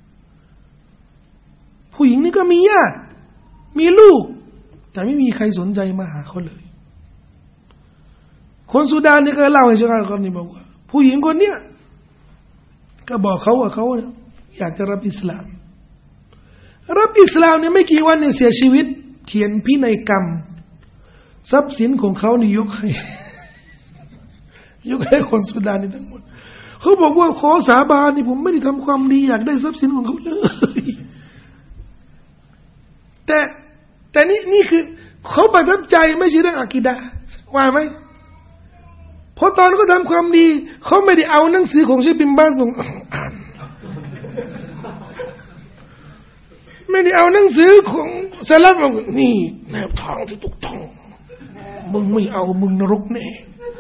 ผู้หญิงนี่ก็มีญาติมีลูกแต่ไม่มีใครสนใจมาหาเขาเลยคนซูดานนี่ก็เล่าให้ชาวบ้านคนนี้บอกว่าผู้หญิงคนเนี้ยก็บอกเขาว่าเขาอยากจะรับอิสลามเนี่ยไม่กี่วันเนี่ยเสียชีวิตเขียนพินัยกรรมทรัพย์สินของเขานี่ยกให้คนซูดานนี่ทั้งหมดเขาบอกว่าขอสาบานนี่ผมไม่ได้ทำความดีอยากได้ทรัพย์สินของเขาเลยแต่นี่คือเขาประทับใจไม่ใช่เรื่องอะกีดะห์ว่าไหมเพราะตอนเขาทำความดีเขาไม่ได้เอาหนังสือของเชคบินบาสลงอ่านไม่ได้เอาหนังสือของซะลัฟนี่แนวทางที่ถูกต้องมึงไม่เอามึงนรกแน่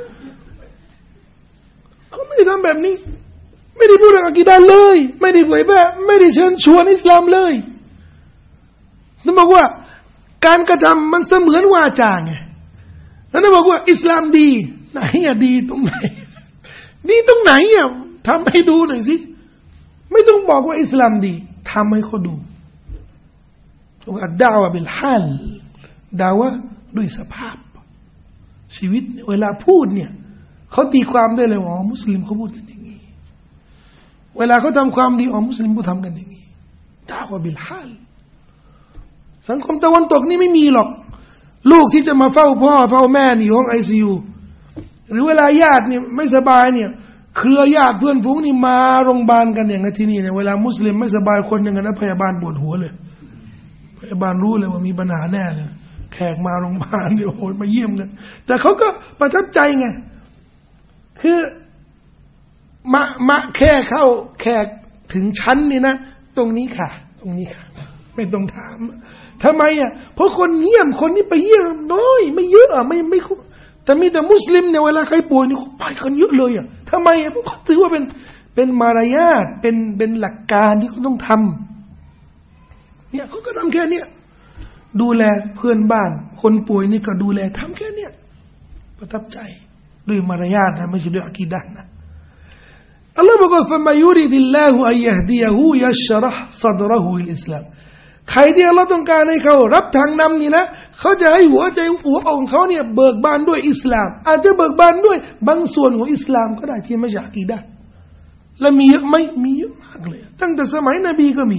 เขาไม่ได้ทำแบบนี้ไม่ได้พูดเรื่องอะกีดะห์เลยไม่ได้เผยแพร่ไม่ได้เชิญชวนอิสลามเลยนั่นบอกว่าการกระทำมันเสมือนวาจาไงแล้วนั่นบอกว่าอิสลามดีไหนอะดีตรงไหนดีตรงไหนอะทำให้ดูหน่อยสิไม่ต้องบอกว่าอิสลามดีทำให้เขาดูว่าดาวะบิลฮัลดาวะด้วยสภาพชีวิตเวลาพูดเนี่ยเขาตีความได้เลยว่ามุสลิมเขาพูดกันอย่างนี้เวลาเขาทำความดีมุสลิมเขาทำกันอย่างนี้ดาวะบิลฮัลสังคมตะวันตกนี่ไม่มีหรอกลูกที่จะมาเฝ้าพ่อเฝ้าแม่อยู่ห้อง ICU หรือเวลาญาติเนี่ยไม่สบายเนี่ยเครือญาติเพื่อนฝูงนี่มาโรงพยาบาลกันอย่างที่นี่เนี่ยเวลามุสลิมไม่สบายคนหนึ่งนะพยาบาลปวดหัวเลยพยาบาลรู้เลยว่ามีปัญหาแน่เลยแขกมาโรงพยาบาลเนี่ยโอ้ยมาเยี่ยมกันแต่เขาก็ประทับใจไงคือมาแค่เข้าแขกถึงชั้นนี่นะตรงนี้ค่ะไม่ต้องถามทำไมเพราะคนเยี่ยมคนนี้ไปเยี่ยมน้อยไม่เยอะไม่แต่มีแต่มุสลิมเนี่ยเวลาใครป่วยนี่ไปกันเยอะเลยทำไมเพราะถือว่าเป็นมารยาทเป็นหลักการที่เขาต้องทำเนี่ยเขาก็ทำแค่เนี้ยดูแลเพื่อนบ้านคนป่วยนี่ก็ดูแลทำแค่เนี้ยประทับใจด้วยมารยาทนะไม่ใช่ด้วยอะกีดะห์นะอัลลอฮฺบอกว่าฟะมายุริดิลลาฮุอัยยะฮดียะฮูยัชเราะห์ซะดเราะฮูลิลอิสลามใครที่อัลลอฮ์ต้องการให้เขารับทางนำนี่นะเขาจะให้หัวใจหัวของเขาเนี่ยเบิกบานด้วยอิสลามอาจจะเบิกบานด้วยบางส่วนของอิสลามก็ได้ที่ไม่ใช่อะกีดะห์และมีเยอะไหมมีเยอะมากเลยตั้งแต่สมัยนบีก็มี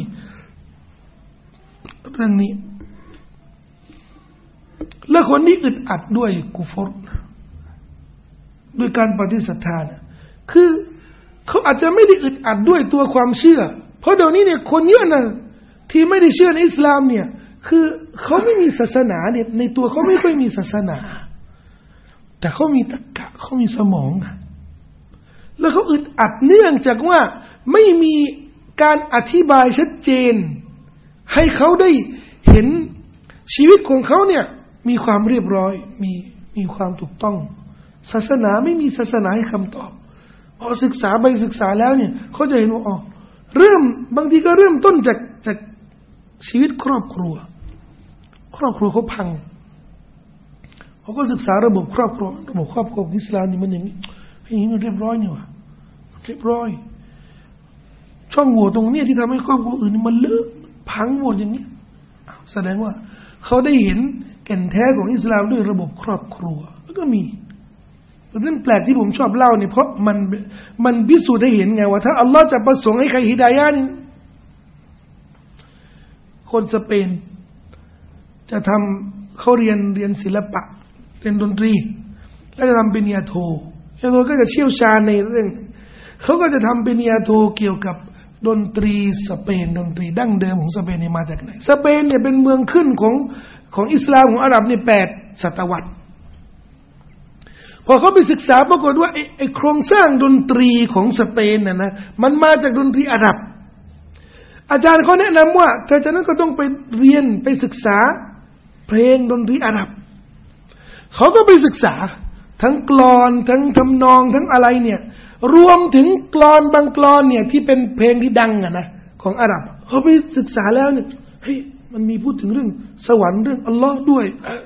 เรื่องนี้และคนที่อึดอัดด้วยกุฟรด้วยการปฏิเสธศรัทธานะคือเขาอาจจะไม่ได้อึดอัดด้วยตัวความเชื่อเพราะเดี๋ยวนี้เนี่ยคนเยอะนะที่ไม่ได้เชื่อในอิสลามเนี่ยคือเขาไม่มีศาสนาเนี่ยในตัวเขาไม่ค่อยมีศาสนาแต่เขามีตรรกะเขามีสมองแล้วเขาอึดอัดเนื่องจากว่าไม่มีการอธิบายชัดเจนให้เขาได้เห็นชีวิตของเขาเนี่ยมีความเรียบร้อยมีความถูกต้องศาสนาไม่มีศาสนาให้คำตอบพอศึกษาไปศึกษาแล้วเนี่ยเขาจะเห็นว่าบางทีก็เริ่มต้นจากชีวิตครอบครัวเขาพังเขาก็ศึกษาระบบครอบครัวของอิสลามนี่มันอย่างนี้มันเรียบร้อยนี่วะเรียบร้อยช่องโหว่ตรงนี้ที่ทำให้ครอบครัวอื่นมันเลอะพังหมดอย่างนี้แสดงว่าเขาได้เห็นแก่นแท้ของอิสลามด้วยระบบครอบครัวแล้วก็มีเรื่องแปลกที่ผมชอบเล่าเนี่ยเพราะมันพิสูจน์ให้เห็นไงว่าถ้าอัลลอฮ์จะประสงค์ให้ใครฮิดายะห์นี่คนสเปนจะทำเขาเรียนศิลปะเรียนดนตรีแล้วจะทำปริญญาโทก็จะเชี่ยวชาญในเรื่องเขาก็จะทำปริญญาโทเกี่ยวกับดนตรีสเปนดนตรีดั้งเดิมของสเปนนี่มาจากไหนสเปนเนี่ยเป็นเมืองขึ้นของอิสลามของอาหรับนี่8 ศตวรรษพอเขาไปศึกษาปรากฏว่าไอ้โครงสร้างดนตรีของสเปนน่ะนะมันมาจากดนตรีอาหรับอาจารย์เขาแนะนำว่าเธอจากนั้นก็ต้องไปเรียนไปศึกษาเพลงดนตรีอาหรับเขาก็ไปศึกษาทั้งกลอนทั้งทำนองทั้งอะไรเนี่ยรวมถึงกลอนบางกลอนเนี่ยที่เป็นเพลงที่ดังอะนะของอาหรับเขาไปศึกษาแล้วเนี่ยเฮ้ยมันมีพูดถึงเรื่องสวรรค์เรื่องอัลลอฮ์ด้วย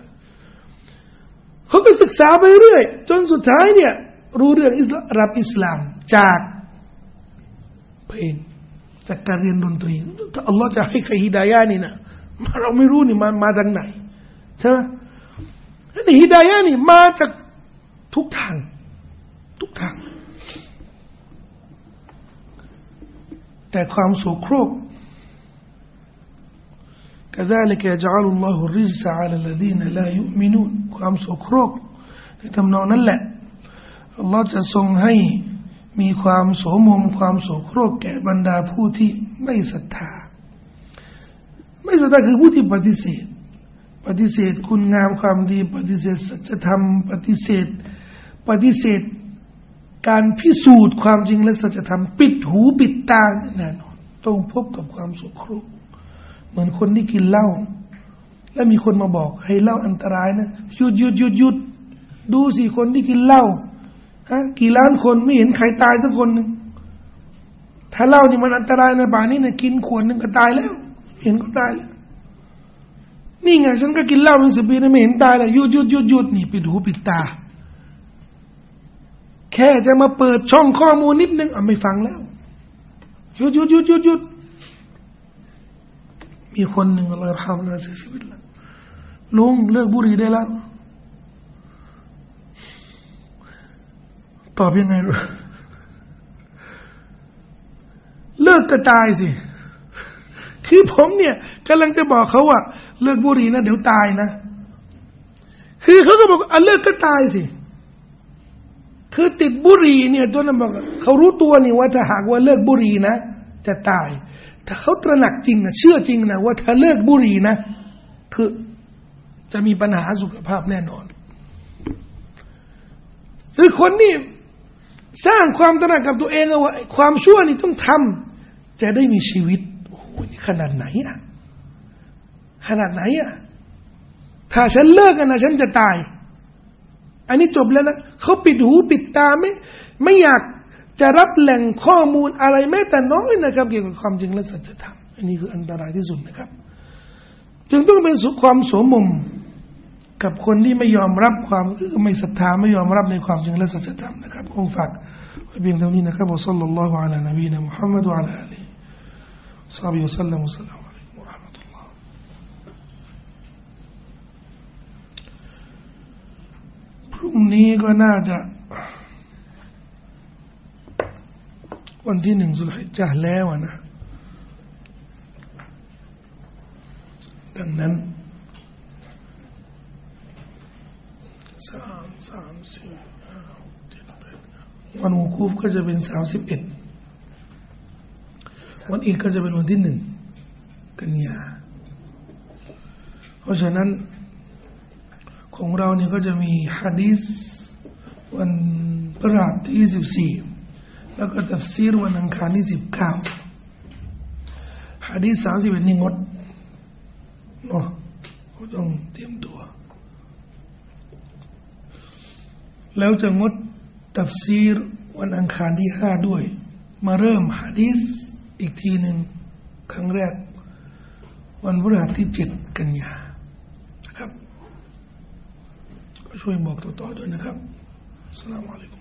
เขาก็ศึกษาไปเรื่อยจนสุดท้ายเนี่ยรู้เรื่องรับอิสลามจากเพลงจากการเรียนดนตรีถ้าอัลลอฮ์จะให้ใครฮิดายะห์นี่นะเราไม่รู้นี่มาจากไหนใช่ไหมนี่ฮิดายะห์นี่มาจากทุกทางแต่ความโสโครกكذلك يجعل الله الرجس على الذين لا يؤمنون ความโสโครกในทำนองนั้นแหละอัลลอฮ์จะทรงให้มีความโสมมความโสโครกแก่บรรดาผู้ที่ไม่ศรัทธาคือผู้ที่ปฏิเสธคุณงามความดีปฏิเสธสัจธรรมปฏิเสธการพิสูจน์ความจริงและสัจธรรมปิดหูปิดตาแน่นอนต้องพบกับความโสโครกเหมือนคนที่กินเหล้าแล้วมีคนมาบอกให้เหล้าอันตรายนะหยุดดูสิคนที่กินเหล้ากี่ล้านคนไม่เห็นใครตายสักคนนึงถ้าเหล้านี่มันอันตรายนะป่านนี้เนี่ยกินขวดนึงก็ตายแล้วเห็นก็ตายแล้วนี่ไงฉันก็กินเหล้าเป็น10 ปีนะไม่เห็นตายเลยหยุดนี่ปิดหูปิดตาแค่จะมาเปิดช่องข้อมูลนิดนึงไม่ฟังแล้วหยุดมีคนหนึ่งอัลลอฮฺรามนะเสียชีวิตแล้วลุงเลิกบุหรี่ได้แล้วตอบยังไงรู้เลิกก็ตายสิคือผมเนี่ยกำลังจะบอกเขาว่าเลิกบุหรี่นะเดี๋ยวตายนะคือเขาก็บอกเลิกก็ตายสิคือติดบุหรี่เนี่ยจนบอกเขารู้ตัวนี่ว่าถ้าหากว่าเลิกบุหรี่นะจะตายถ้าเขาตระหนักจริงนะเชื่อจริงนะว่าถ้าเลิกบุหรี่นะคือจะมีปัญหาสุขภาพแน่นอนคือคนนี่สร้างความตระหนักกับตัวเองว่าความชั่วนี่ต้องทำจะได้มีชีวิตโอ้โหนี่ขนาดไหนอะถ้าฉันเลิกกันนะฉันจะตายอันนี้จบแล้วนะเขาปิดหูปิดตาไม่อยากจะรับแหล่งข้อมูลอะไรแม้แต่น้อยนะครับเกี่ยวกับความจริงและสัจธรรมอันนี้คืออันตรายที่สุดนะครับจึงต้องเป็นความโสมมกับคนที่ไม่ยอมรับความคือไม่ศรัทธาไม่ยอมรับในความจริงและสัจธรรมนะครับคงฝากไว้เพียงเท่านี้นะครับวะศ็อลลัลลอฮุอะลานบีนะมุฮัมมัดวะอะลาอาลีฮิวะศอฮบิฮิวะซัลลัมวะสลามุอะลัยกุมวะเราะห์มะตุลลอฮ์พรุ่งนี้ก็น่าจะวันที่1 ซุลฮิจญะห์แล้วนะดังนั้นวันวุกูฟก็จะเป็น31วันอีกก็จะเป็นวันที่1 กันยาเพราะฉะนั้นของเราเนี่ยก็จะมีหะดีษวันพฤหัสที่24แล้วก็ตัฟซีรวันอังคารที่19หะดีษ31นี่งดเนาะต้องเตรียมตัวแล้วจะงดตัฟซีรวันอังคารที่5ด้วยมาเริ่มหะดีษอีกทีนึงครั้งแรกวันพฤหัสที่7 กันยานะครับก็ช่วยบอกต่อๆด้วยนะครับอัสสลามุอะลัยกุม